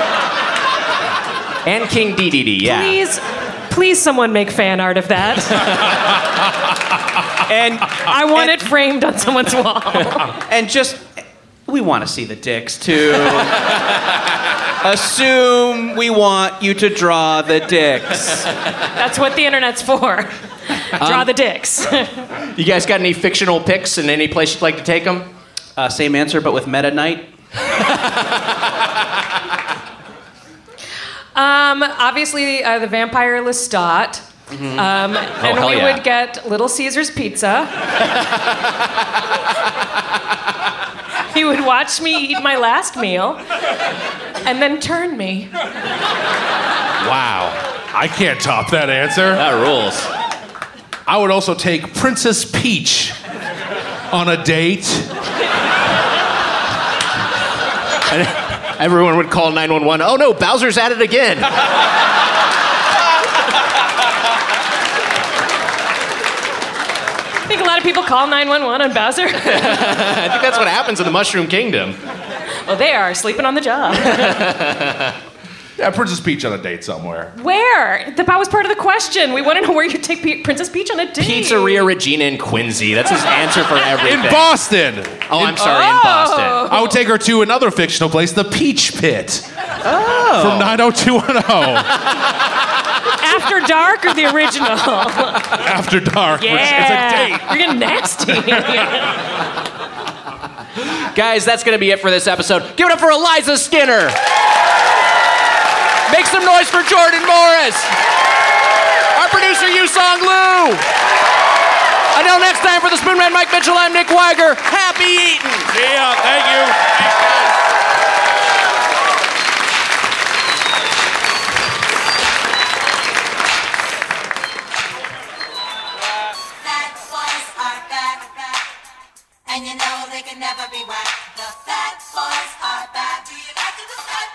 and King DDD, yeah. Please, someone make fan art of that. And I want it framed on someone's wall. And we want to see the dicks too. Assume we want you to draw the dicks. That's what the internet's for. Draw the dicks. You guys got any fictional pics in any place you'd like to take them? Same answer, but with Meta Knight. Obviously, the vampire Lestat. Mm-hmm. And we would get Little Caesar's Pizza. He would watch me eat my last meal and then turn me. Wow. I can't top that answer. That rules. I would also take Princess Peach on a date. And everyone would call 911. Oh no, Bowser's at it again. I think a lot of people call 911 on Bowser. I think that's what happens in the Mushroom Kingdom. Well, they are sleeping on the job. Yeah, Princess Peach on a date somewhere. Where? That was part of the question. We want to know where you take Princess Peach on a date. Pizzeria Regina in Quincy. That's his answer for everything. In Boston. Oh, I'm sorry, in Boston. I would take her to another fictional place, the Peach Pit. Oh. From 90210. After Dark or the original? After Dark. Yeah. It's a date. You're getting nasty. Guys, that's going to be it for this episode. Give it up for Eliza Skinner. Make some noise for Jordan Morris. Our producer, Yusong Lu. Until next time, for the Spoon Man, Mike Mitchell, I'm Nick Weiger. Happy eating. See ya. Thank you. Thanks, guys. And you know they can never be whacked. The Fat Boys are back. Do you like the Fat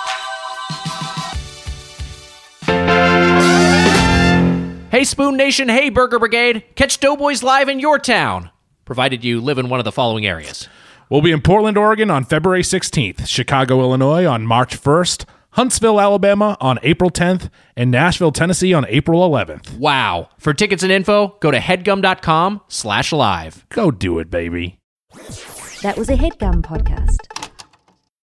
Boys? Hey, Spoon Nation. Hey, Burger Brigade. Catch Doughboys live in your town, provided you live in one of the following areas. We'll be in Portland, Oregon on February 16th, Chicago, Illinois on March 1st, Huntsville, Alabama on April 10th, and Nashville, Tennessee on April 11th. Wow. For tickets and info, go to headgum.com/live. Go do it, baby. That was a HeadGum podcast.